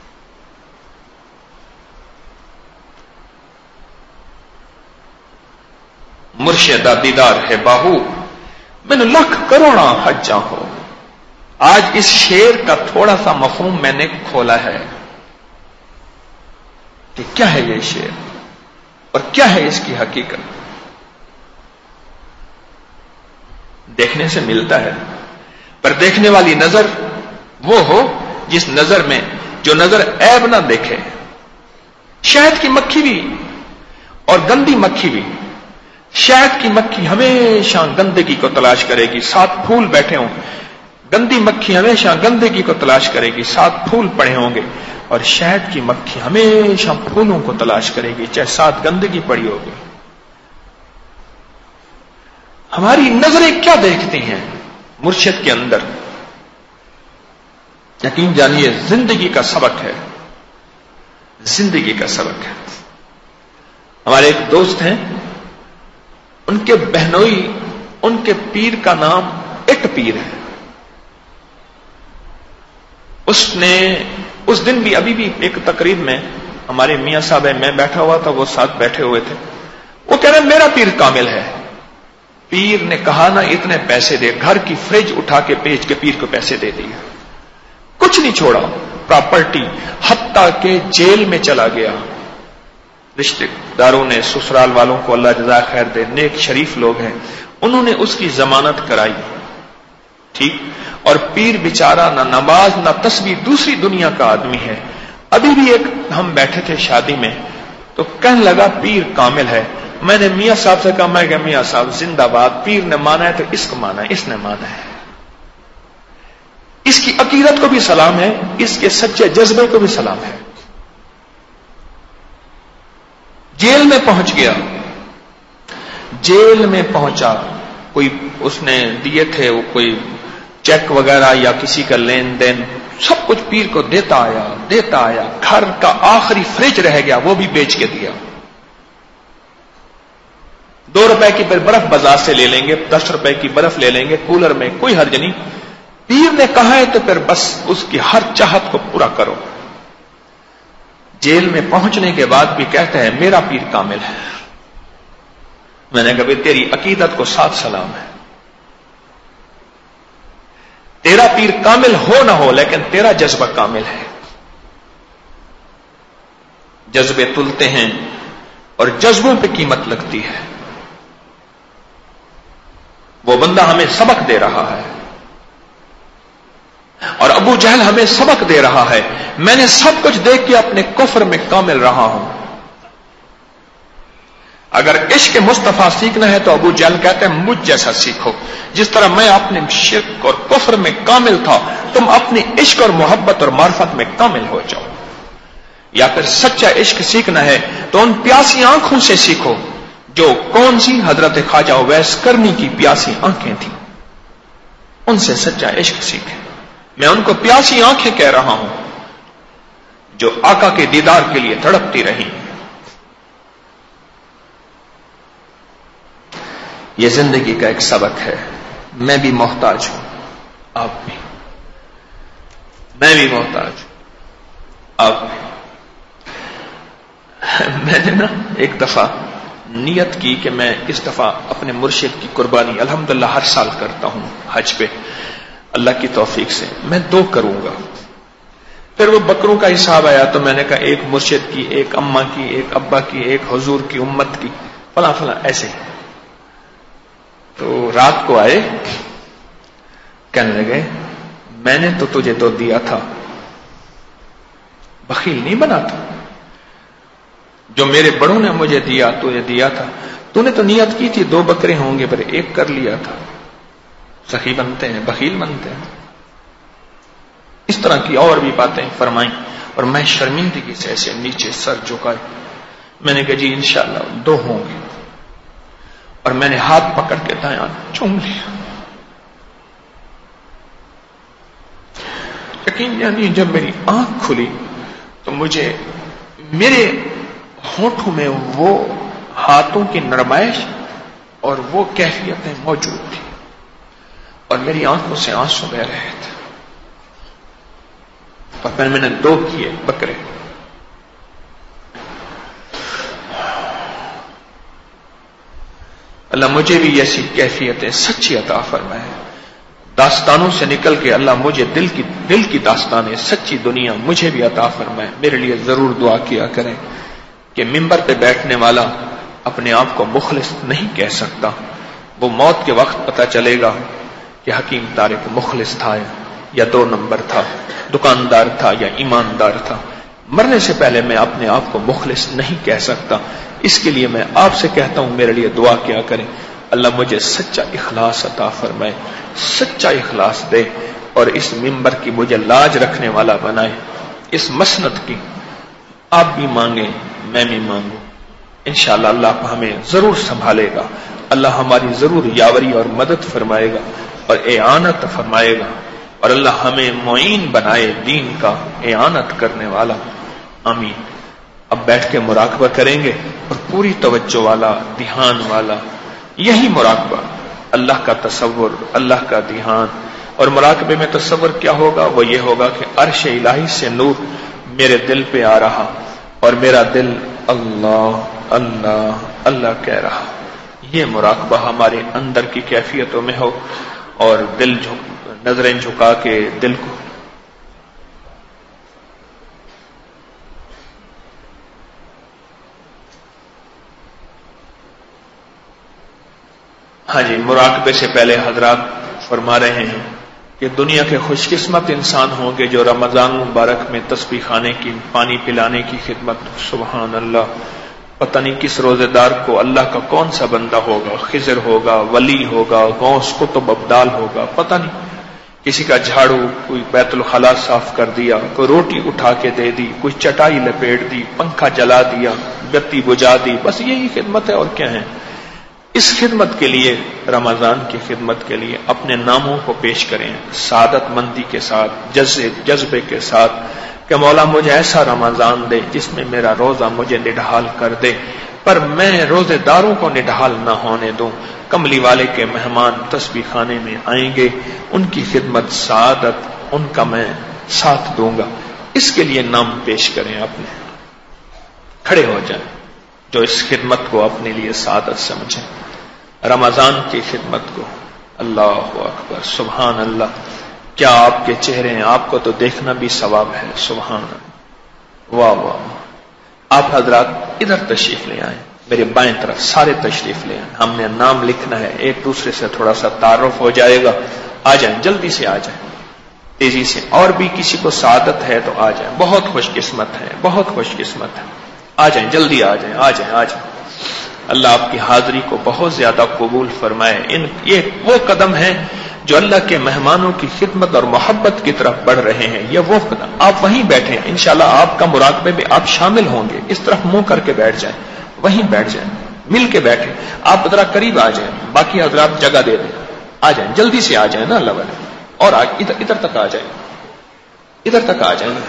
Speaker 1: مرشدہ دیدار ہے باہو، میں نے لکھ کروڑا حجاں ہو. آج اس شعر کا تھوڑا سا مفہوم میں نے کھولا ہے کہ کیا ہے یہ شعر اور کیا ہے اس کی حقیقت. دیکھنے سے ملتا ہے، پر دیکھنے والی نظر وہ ہو جس نظر میں، جو نظر عیب نہ دیکھے. شہد کی مکھی بھی اور گندی مکھی بھی، شہد کی مکھی ہمیشہ گندگی کو تلاش کرے گی، ساتھ پھول بیٹھے ہوں. گندی مکھی ہمیشہ گندگی کو تلاش کرے گی، ساتھ پھول پڑے ہوں گے. اور شہد کی مکھی ہمیشہ پھولوں کو تلاش کرے گی، چاہے ساتھ گندگی پڑی ہوگی. ہماری نظریں کیا دیکھتی ہیں مرشد کے اندر؟ یقین جانیے زندگی کا سبق ہے، زندگی کا سبق ہے. ہمارے ایک دوست ہیں، ان کے بہنوئی، ان کے پیر کا نام اٹ پیر ہے. اس نے اس دن بھی، ابھی بھی ایک تقریب میں ہمارے میاں صاحب ہے، میں بیٹھا ہوا تھا، وہ ساتھ بیٹھے ہوئے تھے، وہ کہہ رہے میرا پیر کامل ہے. پیر نے کہا نا اتنے پیسے دے، گھر کی فریج اٹھا کے بیچ کے پیر کو پیسے دے دیے، کچھ نہیں چھوڑا، پراپرٹی، حتیٰ کہ جیل میں چلا گیا. رشتے داروں نے، سسرال والوں کو اللہ جزائے خیر دے، نیک شریف لوگ ہیں، انہوں نے اس کی ضمانت کرائی. ٹھیک. اور پیر بیچارہ نہ نماز نہ تسبیح، دوسری دنیا کا آدمی ہے. ابھی بھی ایک ہم بیٹھے تھے شادی میں تو کہنے لگا پیر کامل ہے. میں نے میاں صاحب سے کہا، میں کہ میاں صاحب زندہ باد، پیر نے مانا ہے تو اس کو مانا ہے، اس نے مانا ہے. اس کی عقیدت کو بھی سلام ہے، اس کے سچے جذبے کو بھی سلام ہے. جیل میں پہنچ گیا، جیل میں پہنچا، کوئی اس نے دیے تھے وہ کوئی چیک وغیرہ یا کسی کا لین دین، سب کچھ پیر کو دیتا آیا. گھر کا آخری فریج رہ گیا، وہ بھی بیچ کے دیا. 2 روپے کی برف بازار سے لے لیں گے، 10 روپے کی برف لے لیں گے، کولر میں کوئی حرج نہیں. پیر نے کہا ہے تو پھر بس اس کی ہر چاہت کو پورا کرو. جیل میں پہنچنے کے بعد بھی کہتا ہے میرا پیر کامل ہے. میں نے کہا تیری عقیدت کو ساتھ سلام ہے. تیرا پیر کامل ہو نہ ہو لیکن تیرا جذبہ کامل ہے. جذبے تلتے ہیں اور جذبوں پہ قیمت لگتی ہے. وہ بندہ ہمیں سبق دے رہا ہے اور ابو جہل ہمیں سبق دے رہا ہے. میں نے سب کچھ دیکھ کے اپنے کفر میں کامل رہا ہوں. اگر عشق مصطفیٰ سیکھنا ہے تو ابو جہل کہتے ہیں مجھ جیسا سیکھو. جس طرح میں اپنے شرک اور کفر میں کامل تھا، تم اپنی عشق اور محبت اور معرفت میں کامل ہو جاؤ. یا پھر سچا عشق سیکھنا ہے تو ان پیاسی آنکھوں سے سیکھو جو کون سی حضرت خواجہ اویس کرنی کی پیاسی آنکھیں تھیں، ان سے سچا عشق سیکھیں. میں ان کو پیاسی آنکھیں کہہ رہا ہوں جو آقا کے دیدار کے لیے تڑپتی رہی. یہ زندگی کا ایک سبق ہے. میں بھی محتاج ہوں، آپ بھی. میں بھی محتاج ہوں، آپ بھی. میں نے نا ایک دفعہ نیت کی کہ میں اس دفعہ اپنے مرشد کی قربانی الحمدللہ ہر سال کرتا ہوں حج پہ، اللہ کی توفیق سے میں 2 کروں گا. پھر وہ بکروں کا حساب آیا تو میں نے کہا ایک مرشد کی، ایک اماں کی، ایک ابا کی، ایک حضور کی امت کی، فلاں فلاں ایسے ہی. تو رات کو آئے، کہنے لگے میں نے تو تجھے تو دیا تھا، بخیل نہیں بنا تھا. جو میرے بڑوں نے مجھے دیا تجھے دیا تھا، تو نے تو نیت کی تھی 2 بکرے ہوں گے پر 1 کر لیا تھا. سخی بنتے ہیں، بخیل بنتے ہیں. اس طرح کی اور بھی باتیں فرمائیں اور میں شرمندگی سے ایسے نیچے سر جھکائے. میں نے کہا جی انشاءاللہ 2 ہوں گے، اور میں نے ہاتھ پکڑ کے دایاں چوم لیا. یقین یعنی جب میری آنکھ کھلی تو مجھے میرے ہونٹوں میں وہ ہاتھوں کی نرمائش اور وہ کیفیتیں موجود تھی اور میری آنکھوں سے آنسو بہ رہے تھے. اور پھر میں نے 2 کیے بکرے. اللہ مجھے بھی ایسی کیفیتیں سچی عطا فرمائے. داستانوں سے نکل کے اللہ مجھے دل کی داستانیں، سچی دنیا مجھے بھی عطا فرمائے. میرے لیے ضرور دعا کیا کریں کہ ممبر پہ بیٹھنے والا اپنے آپ کو مخلص نہیں کہہ سکتا. وہ موت کے وقت پتہ چلے گا کہ حکیم طارق مخلص تھا یا 2 نمبر تھا، دکاندار تھا یا ایماندار تھا. مرنے سے پہلے میں اپنے آپ کو مخلص نہیں کہہ سکتا. اس کے لیے میں آپ سے کہتا ہوں میرے لیے دعا کیا کریں. اللہ مجھے سچا اخلاص عطا فرمائے، سچا اخلاص دے اور اس ممبر کی مجھے لاج رکھنے والا بنائے. اس مسند کی آپ بھی مانگیں، میں بھی مانگوں. انشاءاللہ اللہ ہمیں ضرور سنبھالے گا. اللہ ہماری ضرور یاوری اور مدد فرمائے گا اور اعانت فرمائے گا، اور اللہ ہمیں معین بنائے دین کا اعانت کرنے والا. آمین. اب بیٹھ کے مراقبہ کریں گے اور پوری توجہ والا، دھیان والا. یہی مراقبہ، اللہ کا تصور، اللہ کا دھیان. اور مراقبے میں تصور کیا ہوگا؟ وہ یہ ہوگا کہ عرش الہی سے نور میرے دل پہ آ رہا، اور میرا دل اللہ اللہ اللہ کہہ رہا. یہ مراقبہ ہمارے اندر کی کیفیتوں میں ہو اور دل نظریں جھکا کے دل کو ہاں جی. مراقبے سے پہلے حضرات فرما رہے ہیں کہ دنیا کے خوش قسمت انسان ہوں گے جو رمضان مبارک میں تسبیح خانے کی پانی پلانے کی خدمت. سبحان اللہ. پتہ نہیں کس روزے دار کو اللہ کا کون سا بندہ ہوگا، خضر ہوگا، ولی ہوگا، غوث قطب ابدال ہوگا، پتہ نہیں. کسی کا جھاڑو، کوئی بیت الخلا صاف کر دیا، کوئی روٹی اٹھا کے دے دی، کوئی چٹائی لپیٹ دی، پنکھا جلا دیا، بتی بجھا دی. بس یہی خدمت ہے اور کیا ہے. اس خدمت کے لیے، رمضان کی خدمت کے لیے اپنے ناموں کو پیش کریں سعادت مندی کے ساتھ، جذبے کے ساتھ کہ مولا مجھے ایسا رمضان دے جس میں میرا روزہ مجھے نڈھال کر دے، پر میں روزے داروں کو نڈھال نہ ہونے دوں. کملی والے کے مہمان تسبیح خانے میں آئیں گے، ان کی خدمت سعادت، ان کا میں ساتھ دوں گا. اس کے لیے نام پیش کریں. اپنے کھڑے ہو جائیں جو اس خدمت کو اپنے لیے سعادت سمجھیں، رمضان کی خدمت کو. اللہ اکبر. سبحان اللہ. کیا آپ کے چہرے ہیں، آپ کو تو دیکھنا بھی ثواب ہے. سبحان اللہ. واہ واہ. آپ حضرات ادھر تشریف لے آئیں، میرے بائیں طرف سارے تشریف لے آئیں. ہم نے نام لکھنا ہے، ایک دوسرے سے تھوڑا سا تعارف ہو جائے گا. آ جائیں، جلدی سے آ جائیں، تیزی سے. اور بھی کسی کو سعادت ہے تو آ جائیں. بہت خوش قسمت ہے، بہت خوش قسمت ہے. آ جائیں، جلدی آ جائیں، آ جائیں، آ جائیں. اللہ آپ کی حاضری کو بہت زیادہ قبول فرمائے. یہ وہ قدم ہے جو اللہ کے مہمانوں کی خدمت اور محبت کی طرف بڑھ رہے ہیں. یہ وہ قدم. آپ وہیں بیٹھے ہیں، انشاءاللہ آپ کا مراقبے میں آپ شامل ہوں گے. اس طرف منہ کر کے بیٹھ جائیں، وہیں بیٹھ جائیں، مل کے بیٹھیں. آپ ذرا قریب آ جائیں، باقی حضرات جگہ دے دیں. آ جائیں، جلدی سے آ جائیں نا اللہ والے. اور ادھر تک آ جائیں، ادھر تک آ جائیں.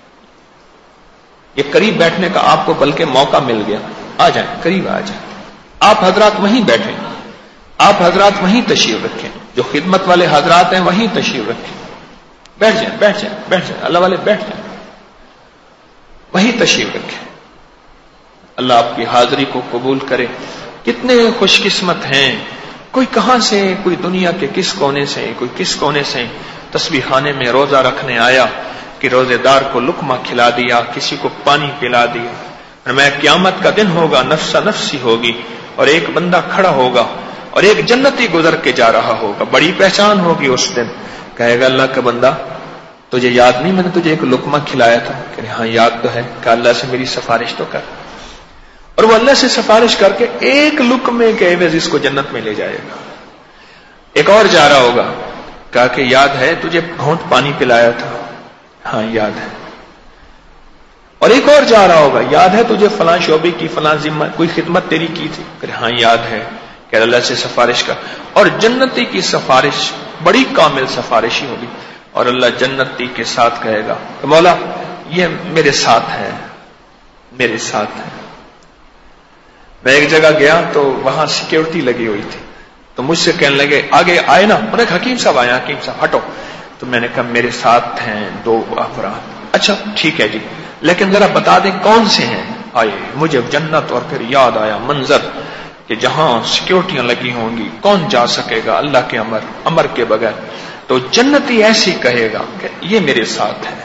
Speaker 1: یہ قریب بیٹھنے کا آپ کو بلکہ موقع مل گیا. آ جائیں، قریب آ جائیں. آپ حضرات وہیں بیٹھیں، آپ حضرات وہیں تشریف رکھیں. جو خدمت والے حضرات ہیں وہیں تشریف رکھیں. بیٹھ جائیں، بیٹھ جائیں، بیٹھ جائیں. اللہ والے بیٹھ جائیں، وہیں تشریف رکھیں. اللہ آپ کی حاضری کو قبول کرے. کتنے خوش قسمت ہیں. کوئی کہاں سے، کوئی دنیا کے کس کونے سے، کوئی کس کونے سے تسبیح خانے میں روزہ رکھنے آیا کہ روزے دار کو لقمہ کھلا دیا، کسی کو پانی پلا دیا. میں قیامت کا دن ہوگا، نفسا نفسی ہوگی، اور ایک بندہ کھڑا ہوگا اور ایک جنتی گزر کے جا رہا ہوگا. بڑی پہچان ہوگی اس دن. کہے گا اللہ کا بندہ تجھے یاد نہیں میں نے تجھے ایک لقمہ کھلایا تھا؟ کہ ہاں یاد تو ہے. کہ اللہ سے میری سفارش تو کر. اور وہ اللہ سے سفارش کر کے ایک لقمے کے عوض اس کو جنت میں لے جائے گا. ایک اور جا رہا ہوگا، کہا کہ یاد ہے تجھے گھونٹ پانی پلایا تھا؟ ہاں یاد ہے. اور ایک اور جا رہا ہوگا، یاد ہے تجھے فلاں شعبے کی فلاں ذمہ کوئی خدمت تیری کی تھی؟ کہ ہاں یاد ہے. کہ اللہ سے سفارش کر. اور جنتی کی سفارش بڑی کامل سفارشی ہوگی. اور اللہ جنتی کے ساتھ کہے گا کہ مولا یہ میرے ساتھ ہے، میرے ساتھ ہے. میں ایک جگہ گیا تو وہاں سیکیورٹی لگی ہوئی تھی، تو مجھ سے کہنے لگے آگے آئے نا. میں نے کہا حکیم صاحب آئے. حکیم صاحب ہٹو. تو میں نے کہا میرے ساتھ ہیں 2 افراد. اچھا ٹھیک ہے جی، لیکن ذرا بتا دیں کون سے ہیں. آئے مجھے جنت اور پھر یاد آیا منظر کہ جہاں سیکیورٹیاں لگی ہوں گی کون جا سکے گا اللہ کے امر کے بغیر. تو جنتی ایسی کہے گا کہ یہ میرے ساتھ ہے.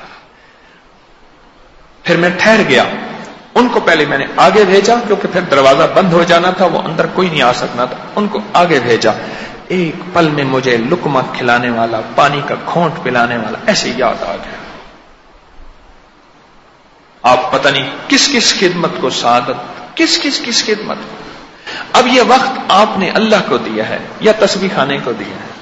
Speaker 1: پھر میں ٹھہر گیا. ان کو پہلے میں نے آگے بھیجا کیونکہ پھر دروازہ بند ہو جانا تھا، وہ اندر کوئی نہیں آ سکنا تھا. ان کو آگے بھیجا. ایک پل میں مجھے لقمہ کھلانے والا، پانی کا گھونٹ پلانے والا ایسے یاد آ گیا. آپ پتہ نہیں کس کس خدمت کو سعادت، کس خدمت کو. اب یہ وقت آپ نے اللہ کو دیا ہے یا تسبیح خانے کو دیا ہے؟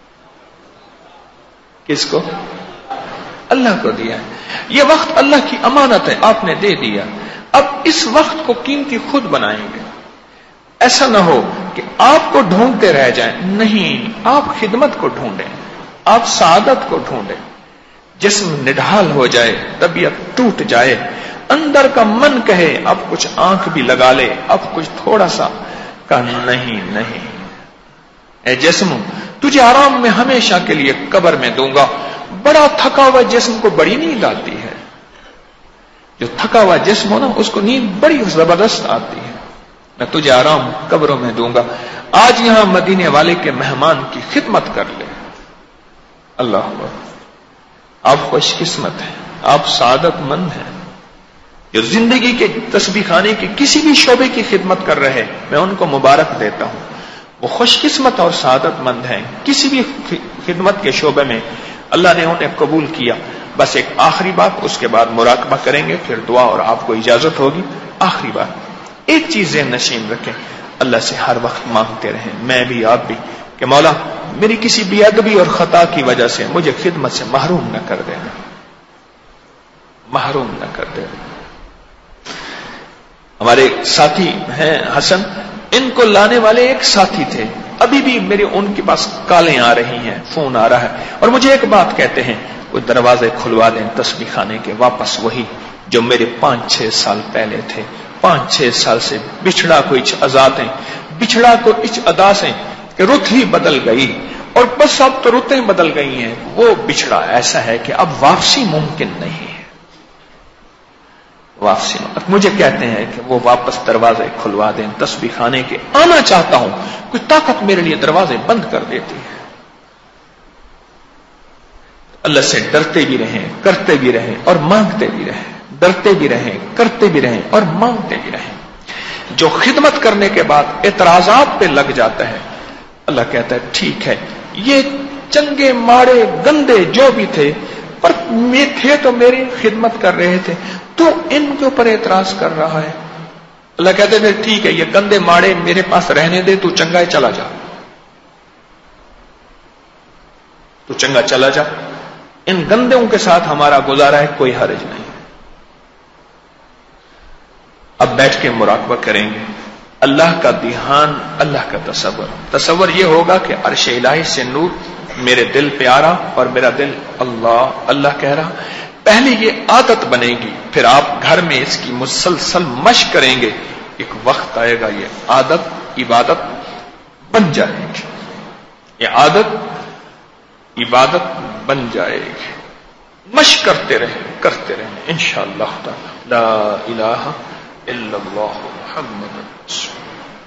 Speaker 1: کس کو؟ اللہ کو دیا ہے. یہ وقت اللہ کی امانت ہے، آپ نے دے دیا. اب اس وقت کو قیمتی خود بنائیں گے. ایسا نہ ہو کہ آپ کو ڈھونڈتے رہ جائیں. نہیں، آپ خدمت کو ڈھونڈیں، آپ سعادت کو ڈھونڈیں. جسم نڈھال ہو جائے، طبیعت ٹوٹ جائے، اندر کا من کہے اب کچھ آنکھ بھی لگا لے، اب کچھ تھوڑا سا. کہ نہیں، اے جسم تجھے آرام میں ہمیشہ کے لیے قبر میں دوں گا. بڑا تھکا ہوا جسم کو بڑی نیند آتی ہے. جو تھکا ہوا جسم ہو نا اس کو نیند بڑی زبردست آتی ہے. میں تجھے آرام قبروں میں دوں گا. آج یہاں مدینے والے کے مہمان کی خدمت کر لے. اللہ اکبر. آپ خوش قسمت ہیں, آپ سعادت مند ہیں جو زندگی کے تسبیح خانے کے کسی بھی شعبے کی خدمت کر رہے. میں ان کو مبارک دیتا ہوں. وہ خوش قسمت اور سعادت مند ہیں. کسی بھی خدمت کے شعبے میں اللہ نے انہیں قبول کیا. بس ایک آخری بات, اس کے بعد مراقبہ کریں گے, پھر دعا اور آپ کو اجازت ہوگی. آخری بات, ایک چیز ذہن نشین رکھیں, اللہ سے ہر وقت مانگتے رہیں, میں بھی آپ بھی, کہ مولا میری کسی بے ادبی اور خطا کی وجہ سے مجھے خدمت سے محروم نہ کر دینا, محروم نہ کر دینا. ہمارے ساتھی ہیں حسن, ان کو لانے والے ایک ساتھی تھے, ابھی بھی میرے ان کے پاس کالیں آ رہی ہیں, فون آ رہا ہے, اور مجھے ایک بات کہتے ہیں, وہ دروازے کھلوا دیں تسبیح خانے کے, واپس وہی جو میرے 5-6 سال پہلے تھے. 5-6 سال سے بچھڑا کو اچ ازاد ہیں, بچھڑا کو اچ اداس ہیں کہ رت ہی بدل گئی, اور بس اب تو رتیں بدل گئی ہیں. وہ بچھڑا ایسا ہے کہ اب واپسی ممکن نہیں ہے. واپسی مجھے کہتے ہیں کہ وہ واپس دروازے کھلوا دیں تسبیح خانے کے. آنا چاہتا ہوں, کوئی طاقت میرے لیے دروازے بند کر دیتی ہے. اللہ سے ڈرتے بھی رہیں, کرتے بھی رہیں اور مانگتے بھی رہیں. ڈرتے بھی رہیں, کرتے بھی رہیں اور مانگتے بھی رہیں. جو خدمت کرنے کے بعد اعتراضات پہ لگ جاتا ہے, اللہ کہتا ہے ٹھیک ہے, یہ چنگے ماڑے گندے جو بھی تھے, پر میں تھے تو میری خدمت کر رہے تھے, تو ان کے اوپر اعتراض کر رہا ہے. اللہ کہتے ہیں ٹھیک ہے, یہ گندے ماڑے میرے پاس رہنے دے, تو چنگا ہے چلا جا, تو چنگا چلا جا. ان گندوں کے ساتھ ہمارا گزارا ہے, کوئی حرج نہیں. اب بیٹھ کے مراقبہ کریں گے. اللہ کا دھیان, اللہ کا تصور یہ ہوگا کہ عرش الہی سے نور میرے دل پہ آ رہا, اور میرا دل اللہ اللہ کہہ رہا. پہلے یہ عادت بنے گی, پھر آپ گھر میں اس کی مسلسل مشق کریں گے. ایک وقت آئے گا یہ عادت عبادت بن جائے گی. یہ عادت عبادت بن جائے گی. مشق کرتے رہیں انشاءاللہ تعالی. لا الہ الا اللہ محمد رسول.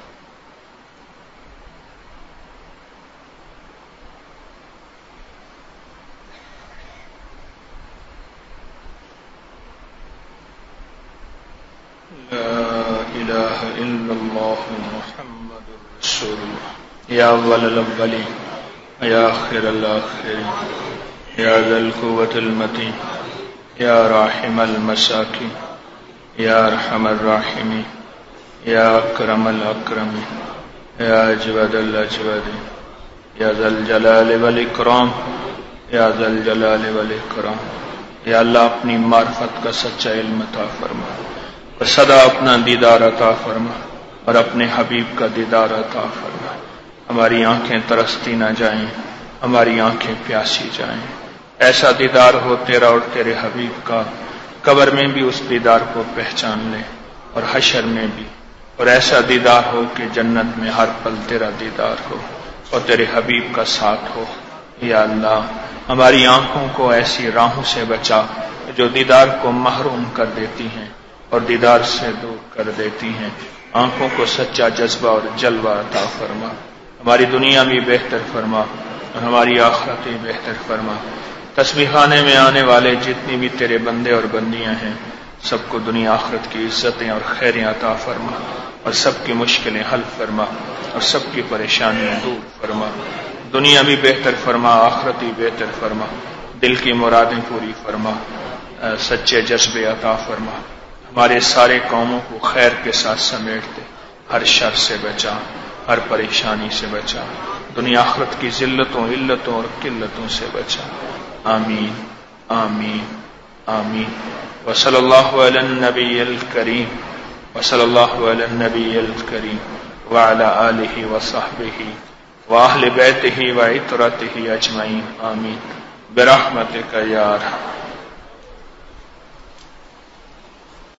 Speaker 1: لا الہ الا اللہ محمد رسول اللہ. یا اول الاولین, یا آخر الاخرین, یا ذا القوة المتین, یا راحم المساکین, یا ارحم الراحمین, یا اکرم الاکرمین, یا اجود الاجودین, یا ذا الجلال والاکرام, یا ذا الجلال والاکرام. یا اللہ اپنی معرفت کا سچا علم عطا فرما, اور سدا اپنا دیدار عطا فرما, اور اپنے حبیب کا دیدار عطا فرما. ہماری آنکھیں ترستی نہ جائیں, ہماری آنکھیں پیاسی جائیں. ایسا دیدار ہو تیرا اور تیرے حبیب کا, قبر میں بھی اس دیدار کو پہچان لے, اور حشر میں بھی. اور ایسا دیدار ہو کہ جنت میں ہر پل تیرا دیدار ہو, اور تیرے حبیب کا ساتھ ہو. یا اللہ ہماری آنکھوں کو ایسی راہوں سے بچا جو دیدار کو محروم کر دیتی ہیں اور دیدار سے دور کر دیتی ہیں. آنکھوں کو سچا جذبہ اور جلوہ عطا فرما. ہماری دنیا بھی بہتر فرما, اور ہماری آخرت بھی بہتر فرما. تسبیح خانے میں آنے والے جتنی بھی تیرے بندے اور بندیاں ہیں, سب کو دنیا آخرت کی عزتیں اور خیریں عطا فرما, اور سب کی مشکلیں حل فرما, اور سب کی پریشانیاں دور فرما. دنیا بھی بہتر فرما, آخرت بھی بہتر فرما. دل کی مرادیں پوری فرما, سچے جذبے عطا فرما. ہمارے سارے قوموں کو خیر کے ساتھ سمیٹ دے, ہر شر سے بچا, ہر پریشانی سے بچا. دنیا آخرت کی ذلتوں علتوں اور قلتوں سے بچا. آمین آمین آمین. وصلی اللہ علی النبی الکریم, وصلی اللہ علی النبی الکریم, وعلی آلہ وصحبہ وأهل بیتہ وعطرتہ اجمعین. آمین برحمتک یا ارحم.